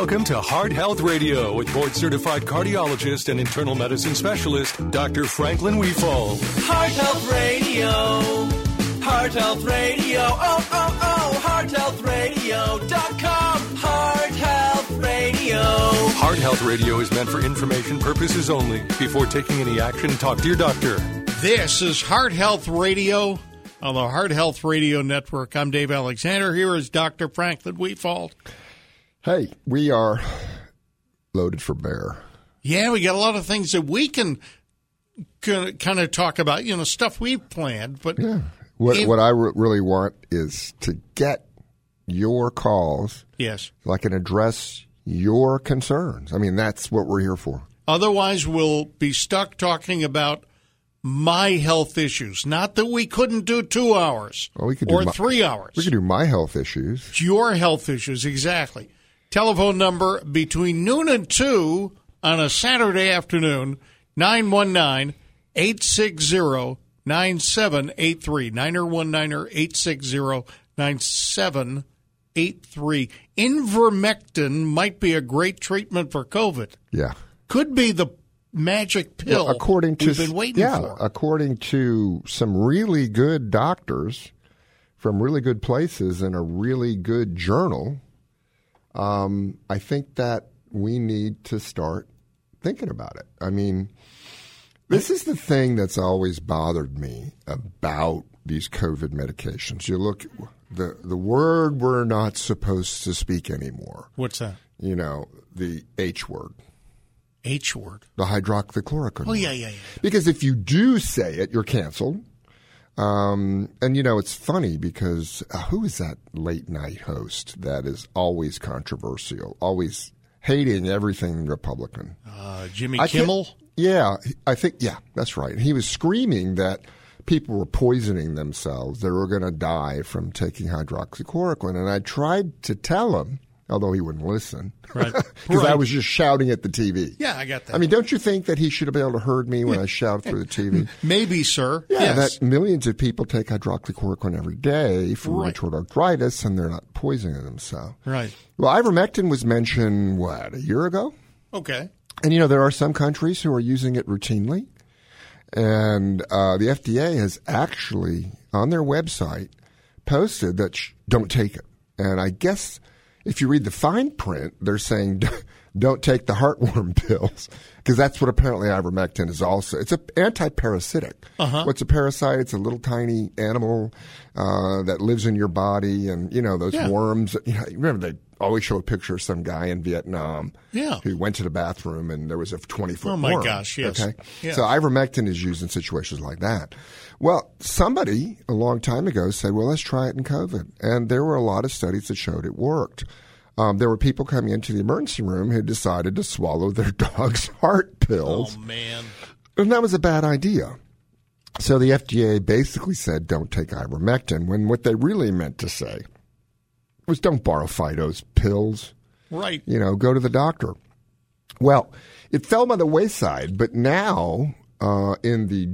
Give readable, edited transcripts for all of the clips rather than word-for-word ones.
Welcome to Heart Health Radio with board-certified cardiologist and internal medicine specialist, Dr. Franklin Weefall. Heart Health Radio. Heart Health Radio. Oh, oh, oh. HeartHealthRadio.com. Heart Health Radio. Heart Health Radio is meant for information purposes only. Before taking any action, talk to your doctor. This is Heart Health Radio on the Heart Health Radio Network. I'm Dave Alexander. Here is Dr. Franklin Weefall. Hey, we are loaded for bear. Yeah, we got a lot of things that we can kind of talk about, stuff we've planned. But yeah, what I really want is to get your calls. Yes. So I can address your concerns. I mean, that's what we're here for. Otherwise, we'll be stuck talking about my health issues. Not that we couldn't do 2 hours or 3 hours. We could do my health issues. It's your health issues, exactly. Telephone number between noon and 2 on a Saturday afternoon, 919-860-9783. 919-860-9783. Ivermectin might be a great treatment for COVID. Yeah. Could be the magic pill we've been waiting for. According to some really good doctors from really good places in a really good journal, I think that we need to start thinking about it. I mean, this is the thing that's always bothered me about these COVID medications. You look, the word we're not supposed to speak anymore. What's that? The H word. H word. The hydroxychloroquine. Oh, yeah. Because if you do say it, you're canceled. And, it's funny because who is that late night host that is always controversial, always hating everything Republican? Jimmy Kimmel? I think that's right. He was screaming that people were poisoning themselves. They were going to die from taking hydroxychloroquine. And I tried to tell him, although he wouldn't listen, right? Because I was just shouting at the TV. Yeah, I got that. I mean, don't you think that he should have been able to heard me when I shouted through the TV? Maybe, sir. Yeah, yes. That millions of people take hydroxychloroquine every day for rheumatoid arthritis, and they're not poisoning themselves. Right. Well, ivermectin was mentioned, a year ago? Okay. And, there are some countries who are using it routinely. And the FDA has actually, on their website, posted that don't take it. And I guess if you read the fine print, they're saying don't take the heartworm pills, because that's what apparently ivermectin is also. It's an anti-parasitic. Uh-huh. What's a parasite? It's a little tiny animal that lives in your body, and, those worms. Remember, they always show a picture of some guy in Vietnam who went to the bathroom and there was a 20-foot worm. Oh, my gosh, yes. Okay? Yes. So ivermectin is used in situations like that. Well, somebody a long time ago said, well, let's try it in COVID. And there were a lot of studies that showed it worked. There were people coming into the emergency room who decided to swallow their dog's heart pills. Oh, man. And that was a bad idea. So the FDA basically said, don't take ivermectin, when what they really meant to say was don't borrow Fido's pills. Right. Go to the doctor. Well, it fell by the wayside, but now in the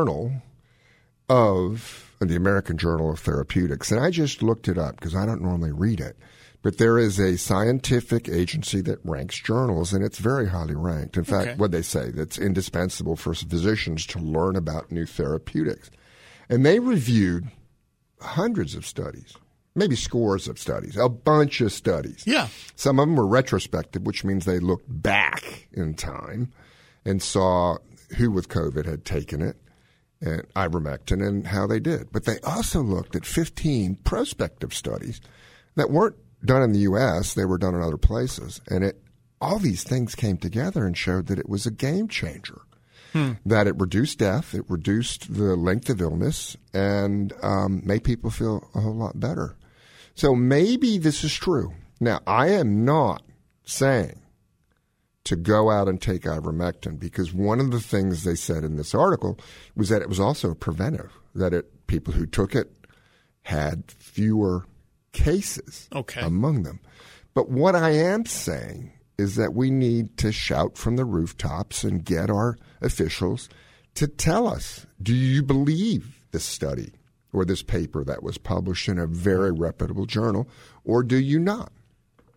the American Journal of Therapeutics, and I just looked it up because I don't normally read it, but there is a scientific agency that ranks journals, and it's very highly ranked. In fact, what they say, that's indispensable for physicians to learn about new therapeutics. And they reviewed hundreds of studies. Maybe scores of studies, a bunch of studies. Yeah. Some of them were retrospective, which means they looked back in time and saw who with COVID had taken it, and ivermectin, and how they did. But they also looked at 15 prospective studies that weren't done in the U.S., they were done in other places. And all these things came together and showed that it was a game changer. That it reduced death, it reduced the length of illness, and made people feel a whole lot better. So maybe this is true. Now, I am not saying to go out and take ivermectin, because one of the things they said in this article was that it was also preventive, that people who took it had fewer cases among them. But what I am saying is that we need to shout from the rooftops and get our officials to tell us, do you believe this study or this paper that was published in a very reputable journal, or do you not?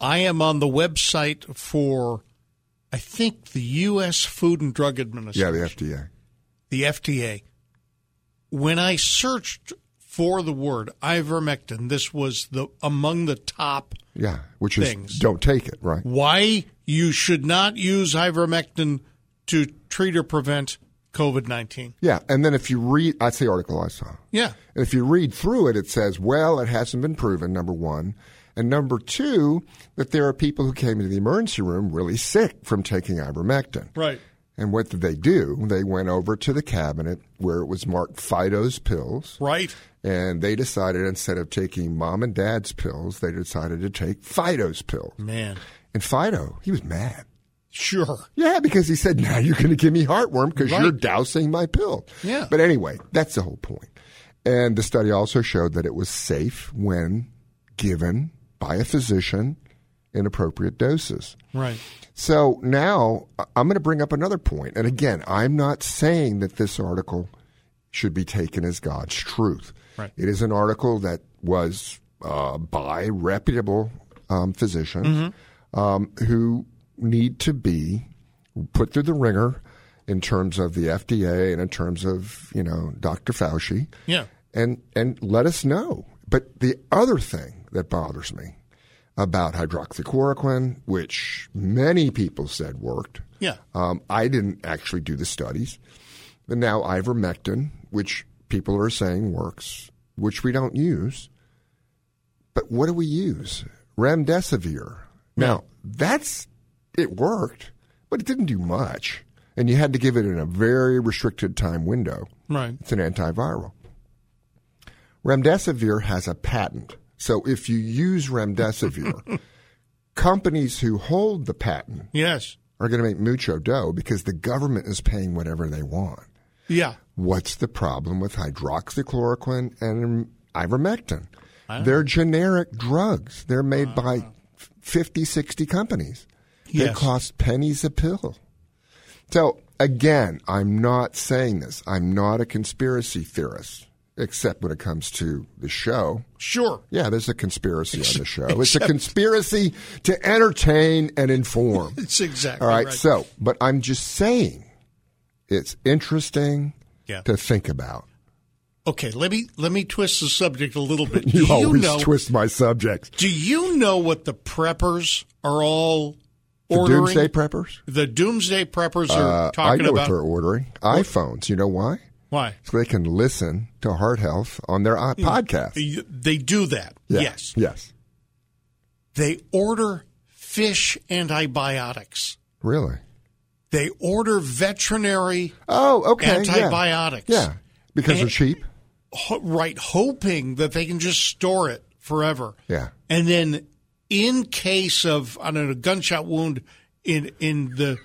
I am on the website for, I think, the U.S. Food and Drug Administration. Yeah, the FDA. The FDA. When I searched for the word ivermectin, this was among the top which things. Is don't take it, right? Why you should not use ivermectin to treat or prevent COVID-19. Yeah, and then if you read, that's the article I saw. Yeah. And if you read through it, it says, well, it hasn't been proven, number one. And number two, that there are people who came into the emergency room really sick from taking ivermectin. Right. And what did they do? They went over to the cabinet where it was marked Fido's pills. Right. And they decided instead of taking mom and dad's pills, they decided to take Fido's pills. Man. And Fido, he was mad. Sure. Yeah, because he said, now you're going to give me heartworm because you're dousing my pill. Yeah. But anyway, that's the whole point. And the study also showed that it was safe when given by a physician in appropriate doses. Right. So now I'm going to bring up another point. And again, I'm not saying that this article should be taken as God's truth. Right. It is an article that was by reputable physicians who need to be put through the ringer in terms of the FDA and in terms of, Dr. Fauci. Yeah. And let us know. But the other thing that bothers me about hydroxychloroquine, which many people said worked. Yeah. I didn't actually do the studies. But now ivermectin, which people are saying works, which we don't use. But what do we use? Remdesivir. Now, it worked, but it didn't do much. And you had to give it in a very restricted time window. Right. It's an antiviral. Remdesivir has a patent. So if you use remdesivir, companies who hold the patent are going to make mucho dough because the government is paying whatever they want. Yeah. What's the problem with hydroxychloroquine and ivermectin? They're generic drugs. They're made by 50, 60 companies. They cost pennies a pill. So, again, I'm not saying this. I'm not a conspiracy theorist, except when it comes to the show. Sure. Yeah, there's a conspiracy on the show. It's a conspiracy to entertain and inform. It's exactly all right. right. So, but I'm just saying it's interesting to think about. Okay, let me twist the subject a little bit. You always twist my subjects. Do you know what the preppers are all ordering? The doomsday preppers? The doomsday preppers are talking about. I know what they're ordering. iPhones. You know why? Why? So they can listen to Heart Health on their podcast. They do that. Yeah. Yes. Yes. They order fish antibiotics. Really? They order veterinary Yeah. antibiotics. Yeah. Because they're cheap? Right. Hoping that they can just store it forever. Yeah. And then in case of, I don't know, a gunshot wound in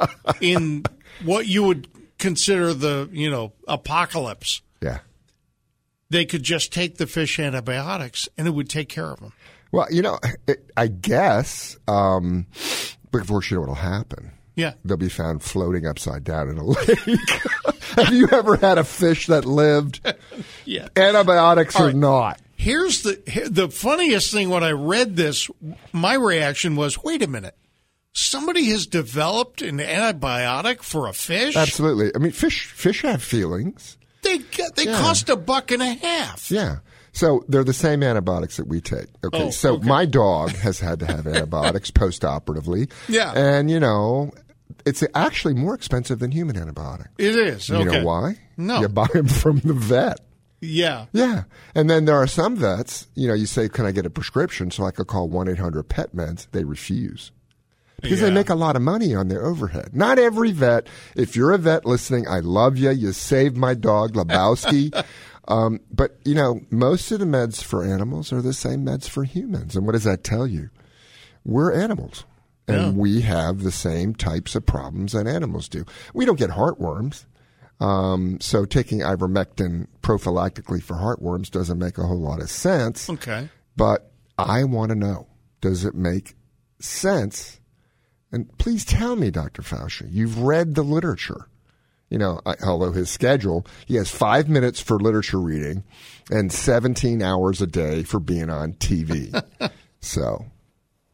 what you would consider the, apocalypse. Yeah. They could just take the fish antibiotics and it would take care of them. Well, I guess, but of course, you know what'll happen. Yeah. They'll be found floating upside down in a lake. Have you ever had a fish that lived? Yeah. Antibiotics or not? Here's the funniest thing when I read this, my reaction was, wait a minute. Somebody has developed an antibiotic for a fish? Absolutely. I mean, fish have feelings. They cost $1.50. Yeah. So they're the same antibiotics that we take. Okay. My dog has had to have antibiotics post-operatively. Yeah. And, it's actually more expensive than human antibiotics. It is. You know why? No. You buy them from the vet. Yeah. Yeah. And then there are some vets, you say, can I get a prescription so I could call 1-800-PET-MEDS? They refuse. Because they make a lot of money on their overhead. Not every vet. If you're a vet listening, I love you. You saved my dog, Lebowski. But, most of the meds for animals are the same meds for humans. And what does that tell you? We're animals. And we have the same types of problems that animals do. We don't get heartworms. So taking ivermectin prophylactically for heartworms doesn't make a whole lot of sense. Okay. But I want to know, does it make sense? And please tell me, Dr. Fauci, you've read the literature. Although his schedule, he has 5 minutes for literature reading and 17 hours a day for being on TV. So.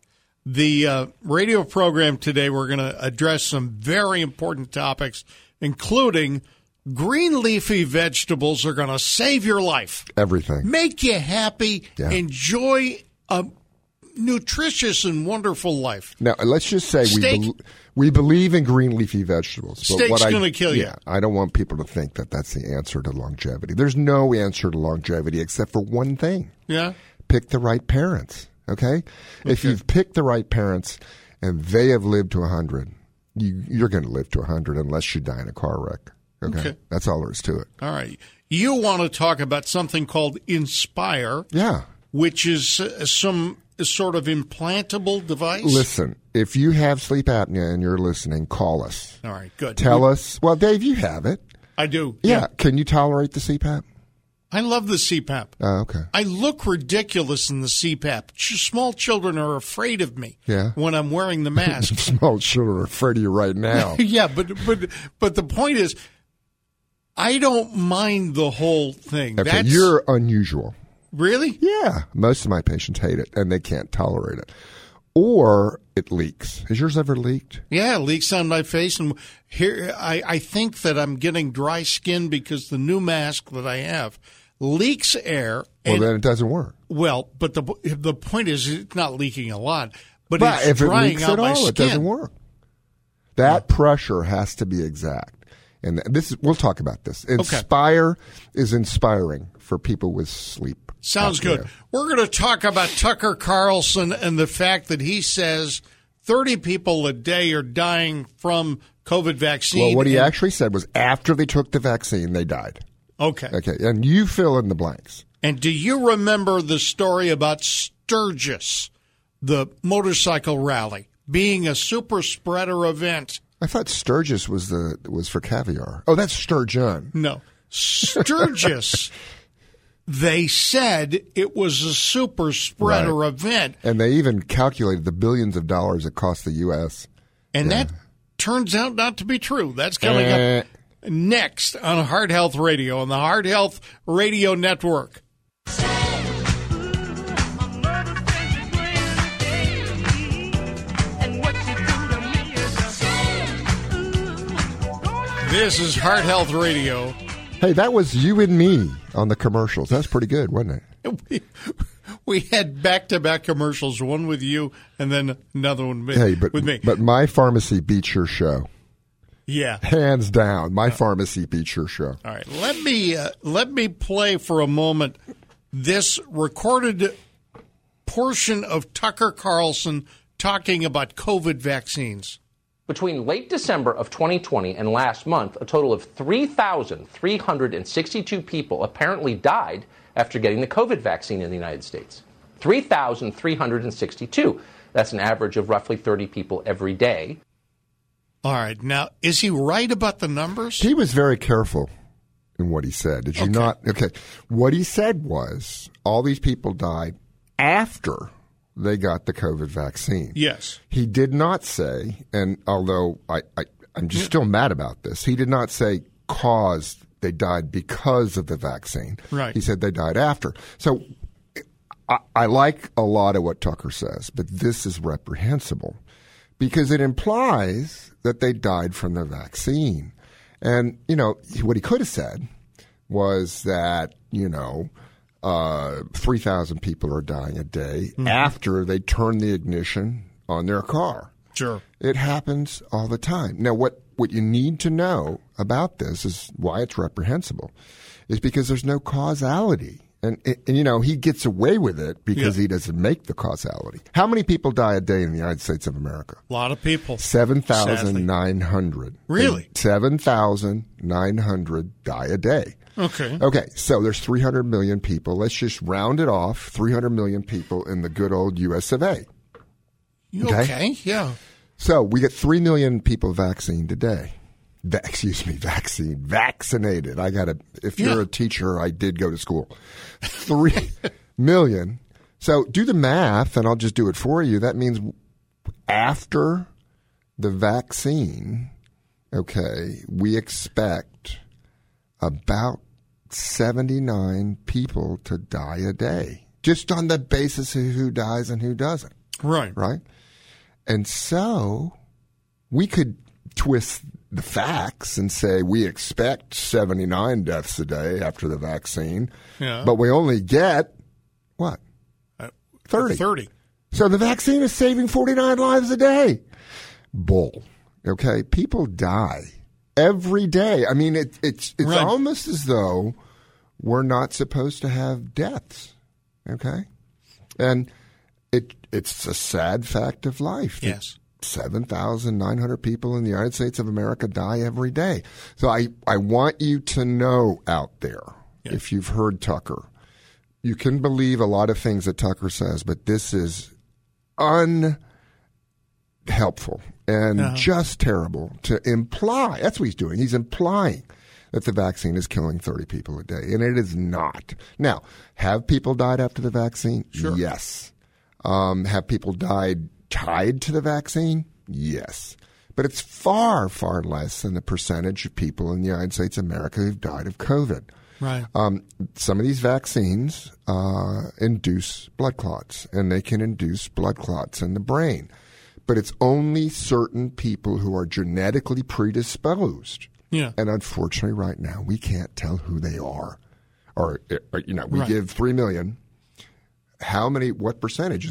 The radio program today, we're going to address some very important topics, including green leafy vegetables are going to save your life. Everything. Make you happy. Yeah. Enjoy a nutritious and wonderful life. Now, let's just say we believe in green leafy vegetables. But Steak's going to kill you. Yeah, I don't want people to think that that's the answer to longevity. There's no answer to longevity except for one thing. Yeah. Pick the right parents, okay? If you've picked the right parents and they have lived to 100, you're going to live to 100 unless you die in a car wreck. Okay. That's all there is to it. All right. You want to talk about something called Inspire. Yeah. Which is some sort of implantable device? Listen, if you have sleep apnea and you're listening, call us. All right, good. Tell us. Well, Dave, you have it. I do. Yeah. Can you tolerate the CPAP? I love the CPAP. Oh, okay. I look ridiculous in the CPAP. Small children are afraid of me when I'm wearing the mask. Small children are afraid of you right now. Yeah, but the point is, I don't mind the whole thing. Okay, you're unusual. Really? Yeah. Most of my patients hate it, and they can't tolerate it. Or it leaks. Has yours ever leaked? Yeah, it leaks on my face. And here, I think that I'm getting dry skin because the new mask that I have leaks air. Well, then it doesn't work. Well, but the point is it's not leaking a lot, but it's if it drying leaks out at my all, skin. it doesn't work. That pressure has to be exact. And we'll talk about this. Inspire is inspiring for people with sleep. Sounds good. We're going to talk about Tucker Carlson and the fact that he says 30 people a day are dying from COVID vaccine. Well, what he actually said was after they took the vaccine, they died. Okay. And you fill in the blanks. And do you remember the story about Sturgis, the motorcycle rally, being a super spreader event? I thought Sturgis was for caviar. Oh, that's sturgeon. No. Sturgis. They said it was a super spreader event. And they even calculated the billions of dollars it cost the U.S. And that turns out not to be true. That's coming up next on Heart Health Radio on the Heart Health Radio Network. This is Heart Health Radio. Hey, that was you and me on the commercials. That's pretty good, wasn't it? We had back-to-back commercials, one with you and then another one with me. But my pharmacy beats your show. Yeah. Hands down, my pharmacy beats your show. All right, let me play for a moment this recorded portion of Tucker Carlson talking about COVID vaccines. Between late December of 2020 and last month, a total of 3,362 people apparently died after getting the COVID vaccine in the United States. 3,362. That's an average of roughly 30 people every day. All right. Now, is he right about the numbers? He was very careful in what he said. Did you not? Okay. What he said was all these people died after they got the COVID vaccine. Yes. He did not say, and although I'm just still mad about this, he did not say they died because of the vaccine. Right. He said they died after. So I like a lot of what Tucker says, but this is reprehensible because it implies that they died from the vaccine. And, what he could have said was that, 3,000 people are dying a day after they turn the ignition on their car. Sure. It happens all the time. Now, what you need to know about this is why it's reprehensible is because there's no causality. And he gets away with it because he doesn't make the causality. How many people die a day in the United States of America? A lot of people. 7,900. Really? 7,900 die a day. Okay, so there's 300 million people. Let's just round it off, 300 million people in the good old U.S. of A. Okay, yeah. So we get 3 million people vaccinated today. Vaccinated. If you're a teacher, I did go to school. 3 million. So do the math, and I'll just do it for you. That means after the vaccine, we expect about 79 people to die a day, just on the basis of who dies and who doesn't. Right. Right? And so we could twist the facts and say we expect 79 deaths a day after the vaccine, but we only get, what, 30. 30. So the vaccine is saving 49 lives a day. Bull. Okay? People die every day. I mean, it's Right. almost as though we're not supposed to have deaths. Okay? And it's a sad fact of life. Yes. 7,900 people in the United States of America die every day. So I want you to know out there, if you've heard Tucker, you can believe a lot of things that Tucker says, but this is unhelpful and just terrible to imply. That's what he's doing. He's implying that the vaccine is killing 30 people a day, and it is not. Now, have people died after the vaccine? Sure. Yes. Have people died tied to the vaccine? Yes. But it's far, far less than the percentage of people in the United States of America who've died of COVID. Right. Some of these vaccines induce blood clots, and they can induce blood clots in the brain. But it's only certain people who are genetically predisposed. Yeah. And unfortunately, right now, we can't tell who they are. Or we Right. give 3 million. What percentage?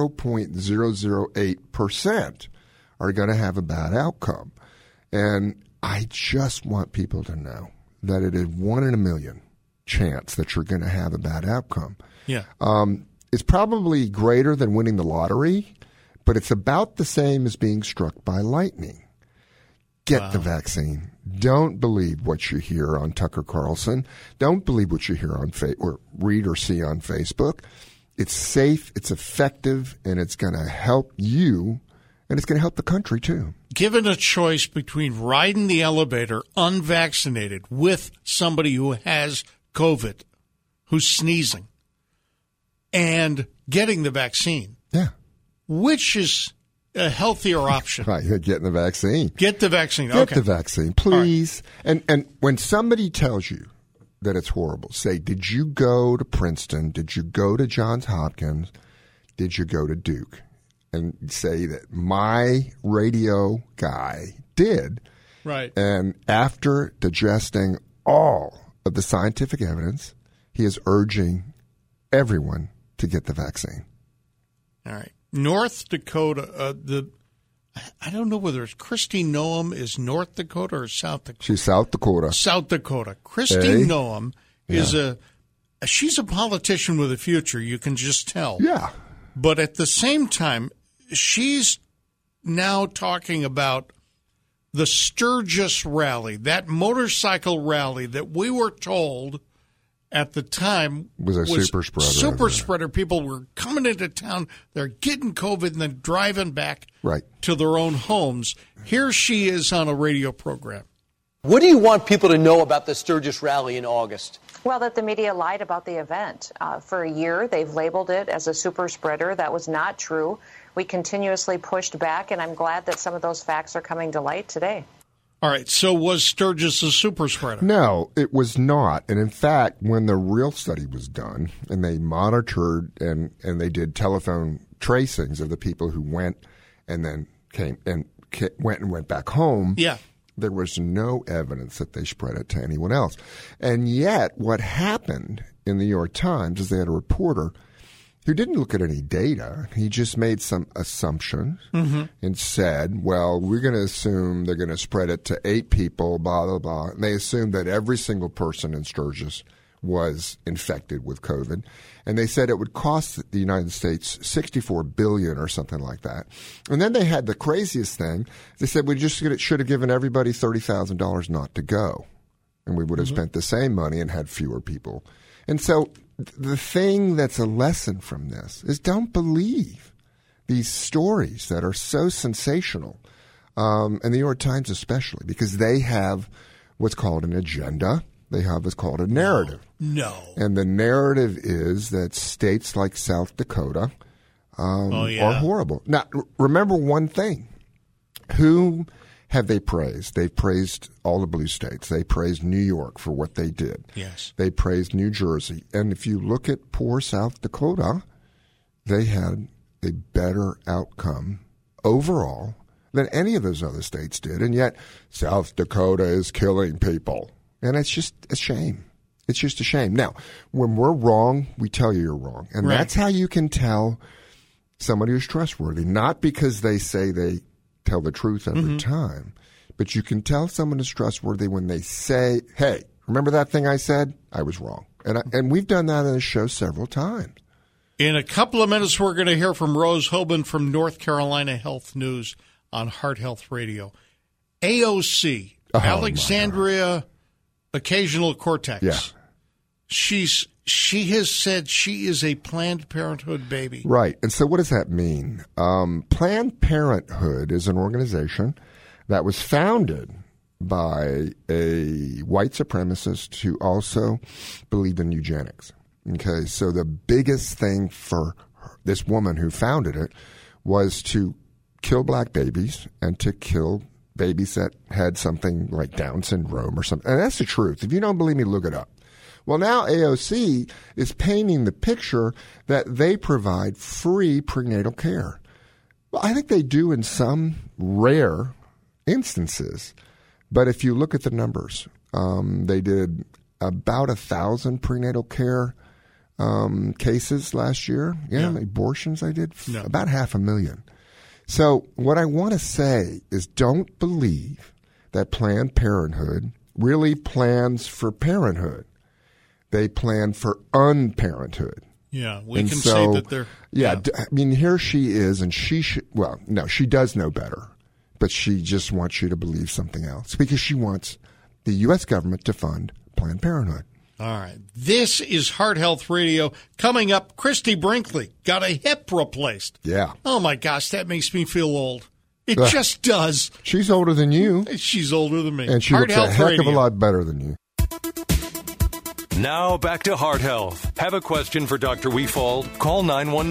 0.008% are going to have a bad outcome. And I just want people to know that it is 1 in a million chance that you're going to have a bad outcome. Yeah. It's probably greater than winning the lottery, but it's about the same as being struck by lightning. Get the vaccine. Don't believe what you hear on Tucker Carlson. Don't believe what you hear on or read or see on Facebook. It's safe, it's effective, and it's going to help you, and it's going to help the country too. Given a choice between riding the elevator unvaccinated with somebody who has COVID, who's sneezing, and getting the vaccine, which is a healthier option? Right, you're getting the vaccine. Get the vaccine. Get the vaccine, please. Right. And when somebody tells you that it's horrible, say, did you go to Princeton? Did you go to Johns Hopkins? Did you go to Duke? And say that my radio guy did. Right. And after digesting all of the scientific evidence, he is urging everyone to get the vaccine. All right. North Dakota, I don't know whether it's Kristi Noem is North Dakota or South Dakota. She's South Dakota. South Dakota. Kristi Noem is she's a politician with a future, you can just tell. Yeah. But at the same time, she's now talking about the Sturgis rally, that motorcycle rally that we were told at the time was a super spreader. Super spreader. People were coming into town, they're getting COVID and then driving back to their own homes. Here she is on a radio program. What do you want people to know about the Sturgis rally in August? Well, that the media lied about the event. For a year, they've labeled it as a super spreader. That was not true. We continuously pushed back, and I'm glad that some of those facts are coming to light today. All right, so was Sturgis a super spreader? No, it was not. And in fact, when the real study was done and they monitored and they did telephone tracings of the people who went and then went back home, there was no evidence that they spread it to anyone else. And yet what happened in the New York Times is they had a reporter who didn't look at any data. He just made some assumptions and said, well, we're going to assume they're going to spread it to 8 people, blah, blah, blah. And they assumed that every single person in Sturgis was infected with COVID. And they said it would cost the United States $64 billion or something like that. And then they had the craziest thing. They said we just should have given everybody $30,000 not to go. And we would have spent the same money and had fewer people. And so the thing that's a lesson from this is don't believe these stories that are so sensational, and the New York Times especially, because they have what's called an agenda. They have what's called a narrative. No. And the narrative is that states like South Dakota are horrible. Now, remember one thing. Who have they praised? They've praised all the blue states. They praised New York for what they did. Yes. They praised New Jersey. And if you look at poor South Dakota, they had a better outcome overall than any of those other states did, and yet South Dakota is killing people. And it's just a shame. It's just a shame. Now, when we're wrong, we tell you you're wrong. And that's how you can tell somebody who's trustworthy, not because they say they tell the truth every time, but you can tell someone is trustworthy when they say, hey, remember that thing I said? I was wrong. And we've done that on the show several times. In a couple of minutes, we're going to hear from Rose Hoban from North Carolina Health News on Heart Health Radio. AOC, Alexandria Occasional Cortex. Yeah. She has said she is a Planned Parenthood baby. Right. And so what does that mean? Planned Parenthood is an organization that was founded by a white supremacist who also believed in eugenics. Okay, so the biggest thing for this woman who founded it was to kill black babies and to kill babies that had something like Down syndrome or something. And that's the truth. If you don't believe me, look it up. Well, now AOC is painting the picture that they provide free prenatal care. Well, I think they do in some rare instances. But if you look at the numbers, they did about 1,000 prenatal care cases last year. Yeah. Abortions I did? No. About 500,000. So what I want to say is don't believe that Planned Parenthood really plans for parenthood. They plan for unparenthood. Yeah, we can say that they're... Yeah, I mean, here she is, and she should... Well, no, she does know better, but she just wants you to believe something else because she wants the U.S. government to fund Planned Parenthood. All right. This is Heart Health Radio. Coming up, Christy Brinkley got a hip replaced. Yeah. Oh, my gosh, that makes me feel old. It just does. She's older than you. She's older than me. And she Heart looks Health a heck Radio. of a lot better than you. Now back to Heart Health. Have a question for Dr. Weefald? Call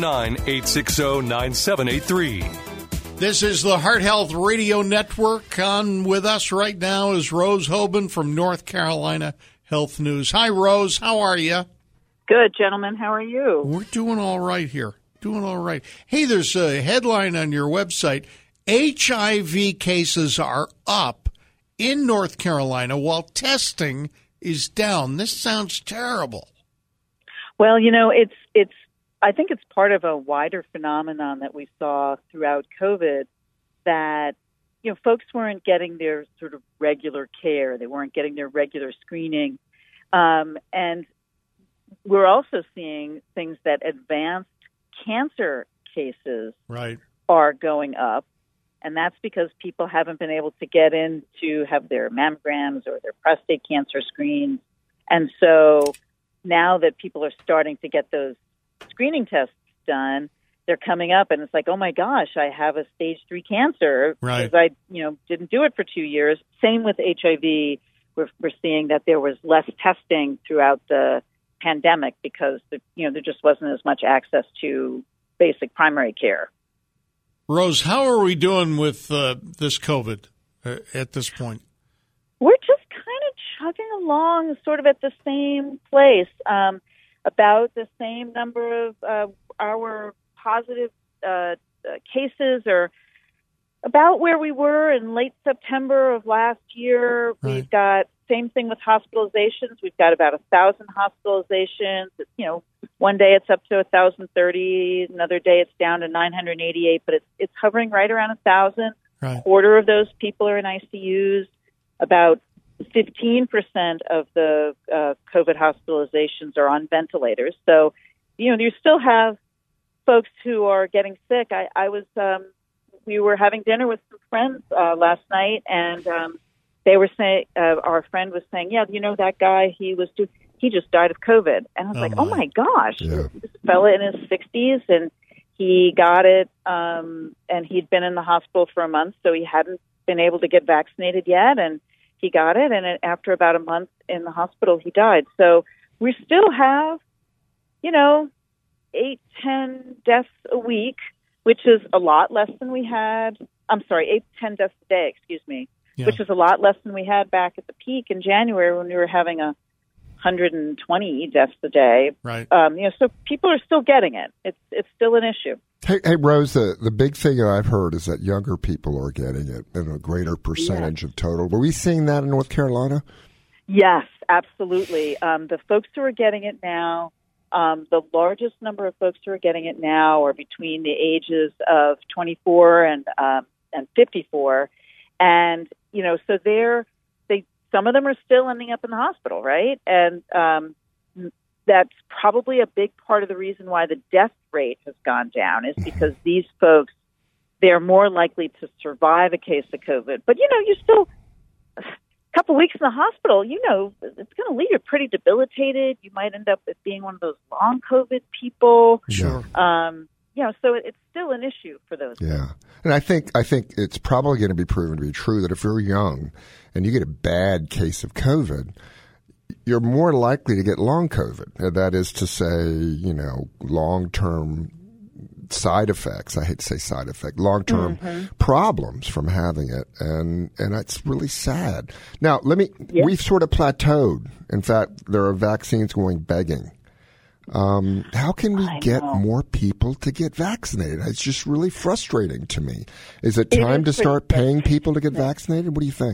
919-860-9783. This is the Heart Health Radio Network. On with us right now is Rose Hoban from North Carolina Health News. Hi, Rose. How are you? Good, gentlemen. How are you? We're doing all right here. Doing all right. Hey, there's a headline on your website. HIV cases are up in North Carolina while testing is down. This sounds terrible. Well, you know, it's. I think it's part of a wider phenomenon that we saw throughout COVID that, you know, folks weren't getting their sort of regular care. They weren't getting their regular screening. And we're also seeing things that advanced cancer cases are going up. And that's because people haven't been able to get in to have their mammograms or their prostate cancer screens. And so now that people are starting to get those screening tests done, they're coming up and it's like, oh my gosh, I have a stage 3 cancer because I, didn't do it for 2 years. Same with HIV. We're seeing that there was less testing throughout the pandemic because, there just wasn't as much access to basic primary care. Rose, how are we doing with this COVID at this point? We're just kind of chugging along sort of at the same place, about the same number of our positive cases are about where we were in late September of last year. Right. We've got same thing with hospitalizations. We've got about 1,000 hospitalizations. One day it's up to 1,030. Another day it's down to 988, but it's hovering right around 1,000. Right. A quarter of those people are in ICUs. About 15% of the COVID hospitalizations are on ventilators. So, you still have folks who are getting sick. We were having dinner with some friends last night, and they were saying, our friend was saying, that guy, he just died of COVID. And I was oh my gosh, this fella in his 60s, and he got it, and he'd been in the hospital for a month, so he hadn't been able to get vaccinated yet, and he got it, and after about a month in the hospital, he died. So we still have, 8-10 deaths a week, which is a lot less than we had. I'm sorry, 8-10 deaths a day, which is a lot less than we had back at the peak in January when we were having 120 deaths a day. Right. So people are still getting it. It's still an issue. Hey, Rose, the big thing I've heard is that younger people are getting it in a greater percentage of total. Were we seeing that in North Carolina? Yes, absolutely. The folks who are getting it now, the largest number of folks who are getting it now are between the ages of 24 and 54. And, so some of them are still ending up in the hospital, right? And that's probably a big part of the reason why the death rate has gone down is because these folks, they're more likely to survive a case of COVID. But, you still, a couple weeks in the hospital, it's going to leave you pretty debilitated. You might end up with being one of those long COVID people. Sure. So it's still an issue for those. Yeah. And I think it's probably going to be proven to be true that if you're young and you get a bad case of COVID, you're more likely to get long COVID. That is to say, long-term side effects. I hate to say side effect, long-term problems from having it. And that's really sad. Now, we've sort of plateaued. In fact, there are vaccines going begging. How can we get more people to get vaccinated? It's just really frustrating to me. Is it time to start paying people to get vaccinated? What do you think?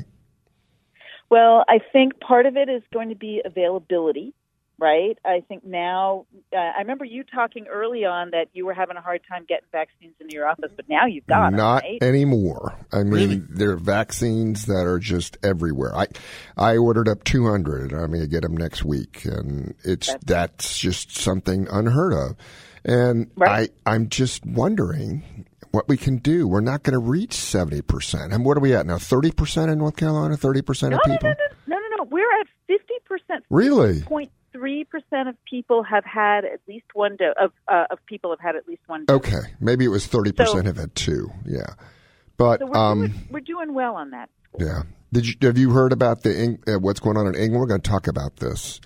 Well, I think part of it is going to be availability, right? I think now, I remember you talking early on that you were having a hard time getting vaccines into your office, but now you've got them, Not right? anymore. I mean, Really? there are vaccines that are just everywhere. I ordered up 200. I'm going to get them next week, and that's just something unheard of. And right. I'm just wondering what we can do. We're not going to reach 70%. And what are we at now? 30% in North Carolina? 30% of people? No. We're at 50%. Really? 0.3% of people have had at least one dose. Of people have had at least one dose. Okay, maybe it was 30% have had two. Yeah, but we're doing well on that. Yeah. Have you heard about what's going on in England? We're going to talk about this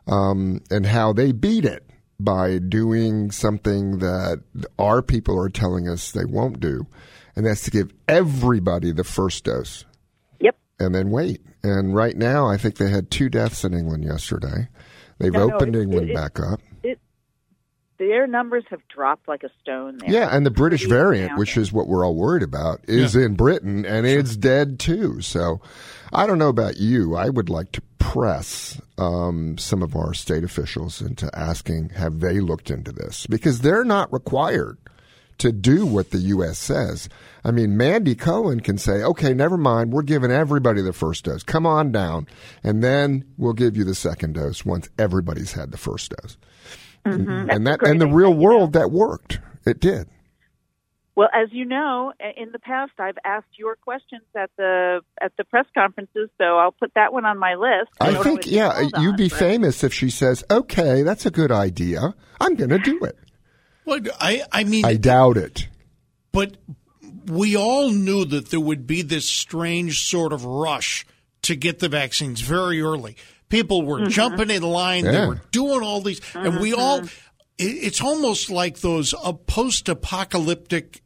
and how they beat it by doing something that our people are telling us they won't do, and that's to give everybody the first dose. Yep. And then wait. And right now, I think they had 2 deaths in England yesterday. They've opened England back up. Their numbers have dropped like a stone there. Yeah, and the British variant, which is what we're all worried about, is in Britain, and it's dead too. So I don't know about you. I would like to press some of our state officials into asking, have they looked into this? Because they're not required to do what the U.S. says. I mean, Mandy Cohen can say, okay, never mind, we're giving everybody the first dose. Come on down, and then we'll give you the second dose once everybody's had the first dose. Mm-hmm. And in the real world, that worked. It did. Well, as you know, in the past, I've asked your questions at the press conferences, so I'll put that one on my list. I think, you'd be famous if she says, okay, that's a good idea. I'm going to do it. Well, I mean, I doubt it. But we all knew that there would be this strange sort of rush to get the vaccines very early. People were jumping in line. Yeah. They were doing all these. And we all – it's almost like those post-apocalyptic,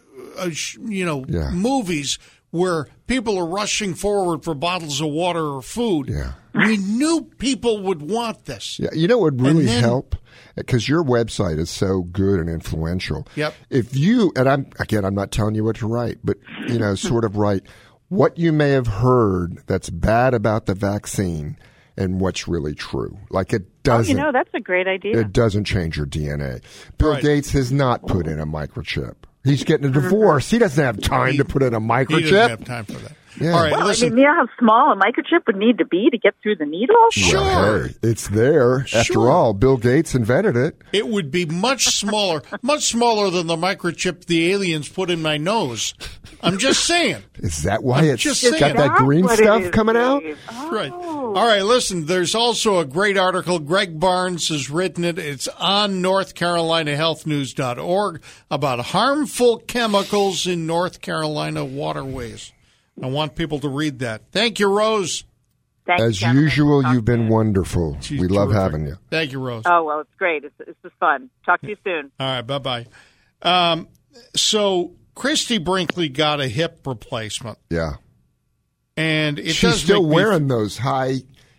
movies where people are rushing forward for bottles of water or food. Yeah. We knew people would want this. Yeah, you know what would really help? Because your website is so good and influential. Yep. If you, and I'm not telling you what to write, but, sort of write what you may have heard that's bad about the vaccine and what's really true. Like it doesn't. That's a great idea. It doesn't change your DNA. Bill Gates has not put in a microchip. He's getting a divorce. He doesn't have time to put in a microchip. He doesn't have time for that. Yeah. All right, listen. How small a microchip would need to be to get through the needle? Sure. Well, hey, it's there. After all, Bill Gates invented it. It would be much smaller than the microchip the aliens put in my nose. I'm just saying. Is that why it's just got saying. that green stuff coming out? Oh. Right. All right, listen, there's also a great article. Greg Barnes has written it. It's on NorthCarolinaHealthNews.org about harmful chemicals in North Carolina waterways. I want people to read that. Thank you, Rose. Thanks, As usual, you've been wonderful. We love terrific. having you. Thank you, Rose. Oh, well, it's great. It's just fun. Talk to you soon. All right, bye-bye. So Christy Brinkley got a hip replacement. Yeah. And she's still wearing those high,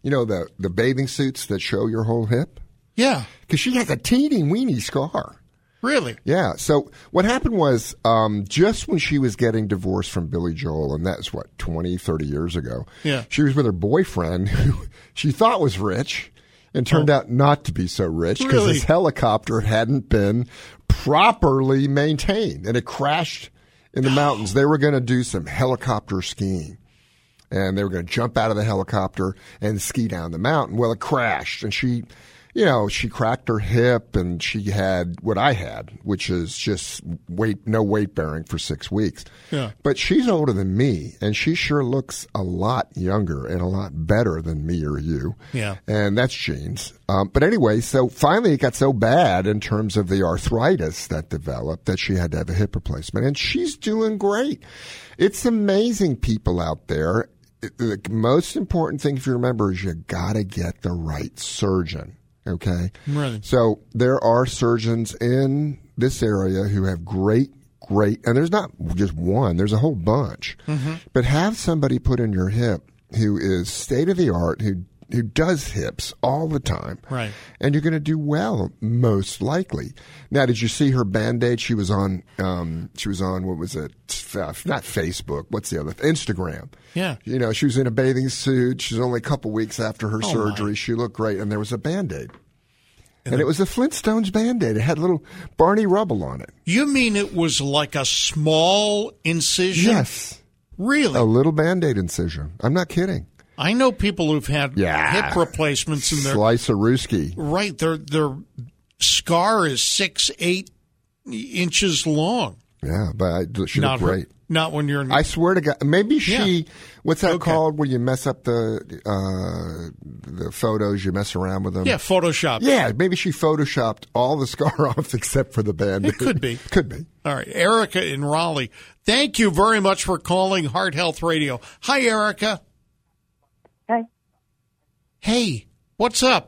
You know, the bathing suits that show your whole hip? Yeah. Because she has a teeny weeny scar. Really? Yeah. So what happened was just when she was getting divorced from Billy Joel, and that's, 20, 30 years ago, yeah, she was with her boyfriend who she thought was rich and turned out not to be so rich because his helicopter hadn't been properly maintained, and it crashed in the mountains. They were going to do some helicopter skiing, and they were going to jump out of the helicopter and ski down the mountain. Well, it crashed, and she cracked her hip, and she had what I had, which is just no weight bearing for 6 weeks. Yeah. But she's older than me, and she sure looks a lot younger and a lot better than me or you. Yeah. And that's genes. But anyway, so finally it got so bad in terms of the arthritis that developed that she had to have a hip replacement, and she's doing great. It's amazing, people out there. The most important thing, if you remember, is you got to get the right surgeon. Okay. Right. So there are surgeons in this area who have great, and there's not just one, there's a whole bunch. Mm-hmm. But have somebody put in your hip who is state of the art, who does hips all the time. Right. And you're going to do well, most likely. Now, did you see her Band-Aid? She was on, what was it? Not Facebook. What's the other? Instagram. Yeah. You know, she was in a bathing suit. She's only a couple weeks after her surgery. My. She looked great. And there was a Band-Aid. And it was a Flintstones Band-Aid. It had little Barney Rubble on it. You mean it was like a small incision? Yes. Really? A little Band-Aid incision. I'm not kidding. I know people who've had hip replacements in their Slice-a-rooski. Right, their scar is 6-8 inches long. Yeah, but she looked great. Not when you're. I swear to God, maybe she. What's that called? Where you mess up the photos, you mess around with them. Yeah, Photoshop. Yeah, maybe she photoshopped all the scar off except for the Band-Aid. It could be. Could be. All right, Erica in Raleigh. Thank you very much for calling Heart Health Radio. Hi, Erica. Hi. Hey, what's up?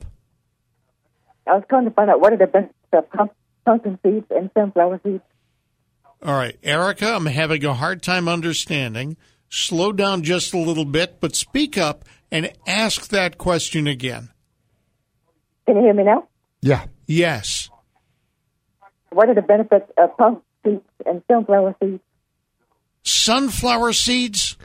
I was calling to find out what are the benefits of pumpkin seeds and sunflower seeds. All right, Erica, I'm having a hard time understanding. Slow down just a little bit, but speak up and ask that question again. Can you hear me now? Yeah. Yes. What are the benefits of pumpkin seeds and sunflower seeds? Sunflower seeds?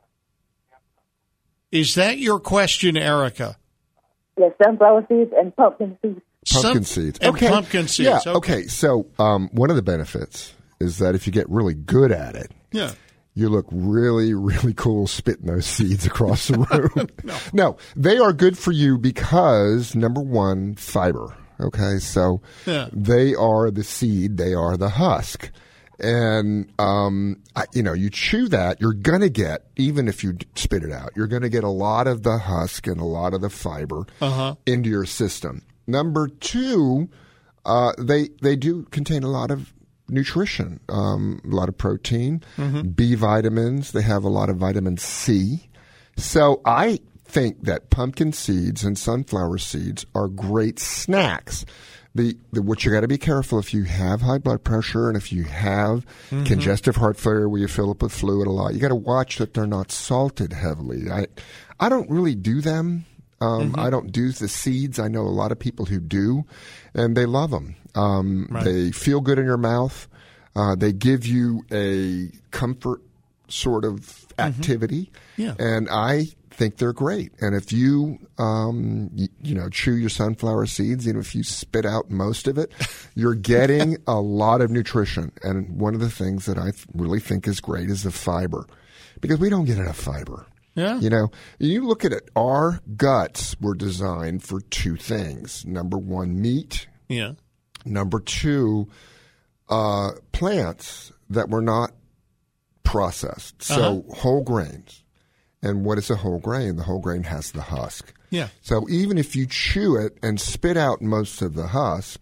Is that your question, Erica? Yes, sunflower seeds and pumpkin seeds. Pumpkin seeds. And pumpkin seeds. Yeah, okay. So one of the benefits is that if you get really good at it, you look really, really cool spitting those seeds across the room. No, they are good for you because, number one, fiber. Okay, so they are the seed, they are the husk. And, you chew that, you're going to get, even if you spit it out, you're going to get a lot of the husk and a lot of the fiber into your system. Number two, they do contain a lot of nutrition, a lot of protein, B vitamins. They have a lot of vitamin C. So I think that pumpkin seeds and sunflower seeds are great snacks. What you got to be careful if you have high blood pressure and if you have congestive heart failure where you fill up with fluid a lot, you got to watch that they're not salted heavily. I don't really do them. I don't do the seeds. I know a lot of people who do, and they love them. They feel good in your mouth. They give you a comfort sort of activity, and I think they're great. And if you, chew your sunflower seeds, if you spit out most of it, you're getting a lot of nutrition. And one of the things that I really think is great is the fiber, because we don't get enough fiber. Yeah. You look at it, our guts were designed for two things. Number one, meat. Yeah. Number two, plants that were not processed. So whole grains. And what is a whole grain? The whole grain has the husk. Yeah. So even if you chew it and spit out most of the husk,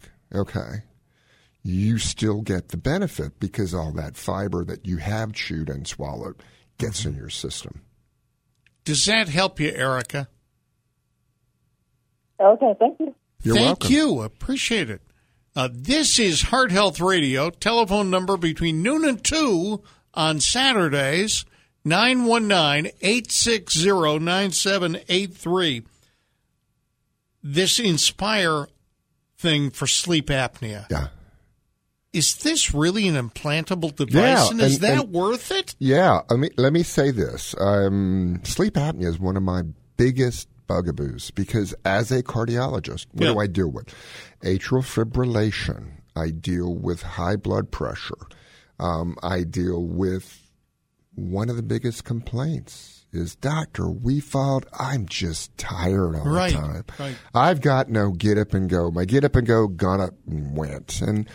you still get the benefit because all that fiber that you have chewed and swallowed gets in your system. Does that help you, Erica? Okay, thank you. You're welcome. Thank you. Appreciate it. This is Heart Health Radio. Telephone number between noon and 2 on Saturdays, 919-860-9783. this Inspire thing for sleep apnea. Yeah. Is this really an implantable device, Yeah, and is that worth it? Yeah. Let me say this. Sleep apnea is one of my biggest bugaboos because as a cardiologist, what do I deal with? Atrial fibrillation. I deal with high blood pressure. I deal with one of the biggest complaints is, doctor, I'm just tired all the time. Right. I've got no get up and go. My get up and go got up and went. And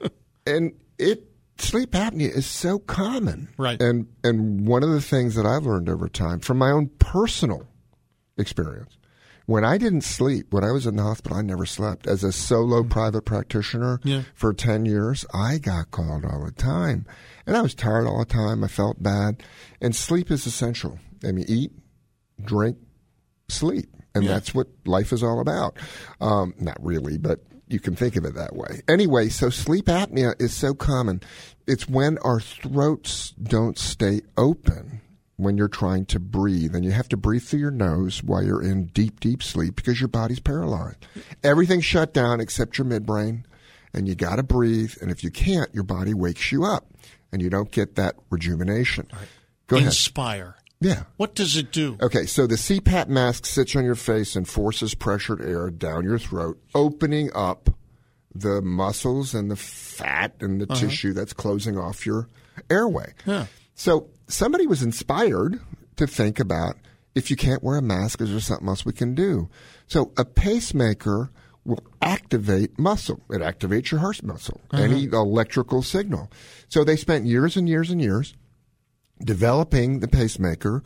sleep apnea is so common. Right. And one of the things that I've learned over time from my own personal experience, when I didn't sleep, when I was in the hospital, I never slept. As a solo private practitioner for 10 years, I got called all the time. And I was tired all the time. I felt bad. And sleep is essential. I mean, eat, drink, sleep. And that's what life is all about. Not really, but you can think of it that way. Anyway, so sleep apnea is so common. It's when our throats don't stay open when you're trying to breathe, and you have to breathe through your nose while you're in deep, deep sleep because your body's paralyzed. Everything's shut down except your midbrain, and you got to breathe, and if you can't, your body wakes you up, and you don't get that rejuvenation. Right. Go ahead. Inspire. Yeah. What does it do? Okay, so the CPAP mask sits on your face and forces pressured air down your throat, opening up the muscles and the fat and the tissue that's closing off your airway. Yeah. So somebody was inspired to think about, if you can't wear a mask, is there something else we can do? So a pacemaker will activate muscle. It activates your heart muscle, any electrical signal. So they spent years and years and years developing the pacemaker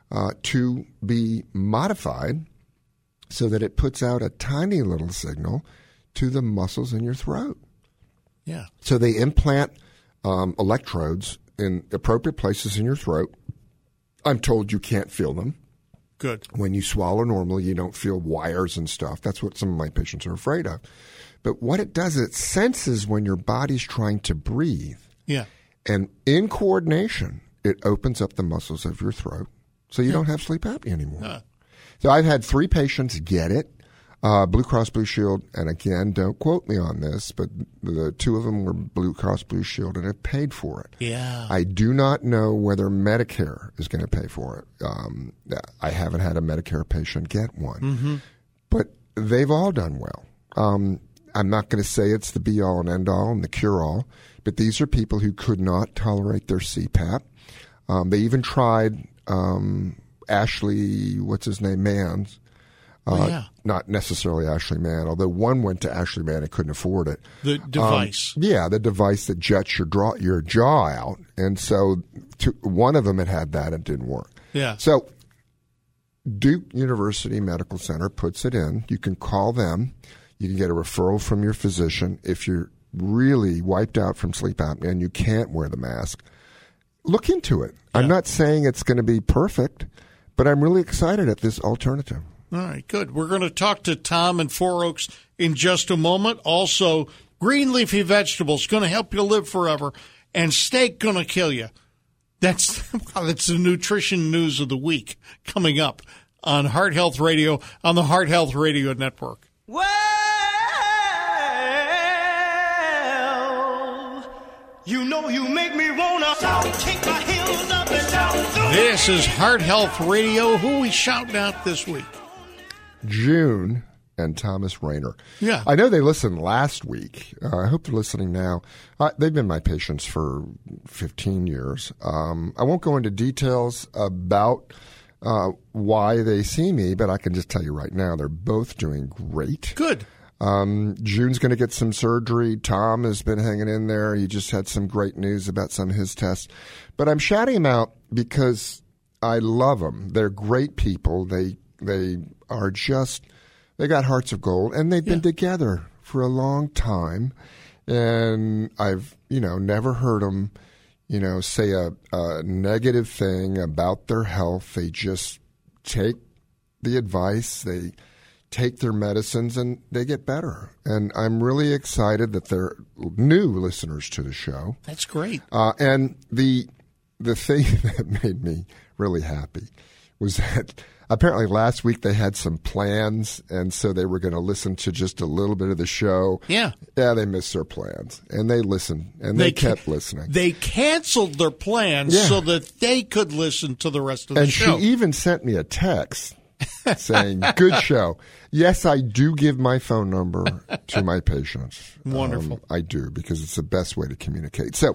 to be modified so that it puts out a tiny little signal to the muscles in your throat. Yeah. So they implant electrodes in appropriate places in your throat. I'm told you can't feel them. Good. When you swallow normally, you don't feel wires and stuff. That's what some of my patients are afraid of. But what it does, it senses when your body's trying to breathe. Yeah. And in coordination, it opens up the muscles of your throat so you don't have sleep apnea anymore. So I've had 3 patients get it. Blue Cross Blue Shield, and again, don't quote me on this, but the 2 of them were Blue Cross Blue Shield and have paid for it. Yeah. I do not know whether Medicare is going to pay for it. I haven't had a Medicare patient get one, but they've all done well. I'm not going to say it's the be-all and end-all and the cure-all, but these are people who could not tolerate their CPAP. They even tried Ashley, what's his name, Mann's. Not necessarily Ashley Mann, although one went to Ashley Mann and couldn't afford it. The device. The device that jets your jaw out. And so one of them had that and it didn't work. Yeah. So Duke University Medical Center puts it in. You can call them. You can get a referral from your physician. If you're really wiped out from sleep apnea and you can't wear the mask, look into it. Yeah. I'm not saying it's going to be perfect, but I'm really excited at this alternative. All right, good. We're going to talk to Tom in Four Oaks in just a moment. Also, green leafy vegetables going to help you live forever, and steak going to kill you. That's the nutrition news of the week coming up on Heart Health Radio on the Heart Health Radio Network. Well, you know you make me wanna kick my heels up and down. This is Heart Health Radio. Who are we shouting out this week? June and Thomas Rayner. Yeah. I know they listened last week. I hope they're listening now. They've been my patients for 15 years. I won't go into details about why they see me, but I can just tell you right now they're both doing great. Good. June's going to get some surgery. Tom has been hanging in there. He just had some great news about some of his tests. But I'm shouting them out because I love them. They're great people. They are just, they got hearts of gold, and they've been together for a long time. And I've, never heard them, say a negative thing about their health. They just take the advice, they take their medicines, and they get better. And I'm really excited that they're new listeners to the show. That's great. And the thing that made me really happy was that apparently last week they had some plans, and so they were going to listen to just a little bit of the show. Yeah. Yeah, they missed their plans, and they listened, and they kept listening. They canceled their plans so that they could listen to the rest of the show. And she even sent me a text saying, good show. Yes, I do give my phone number to my patients. Wonderful. I do, because it's the best way to communicate. So,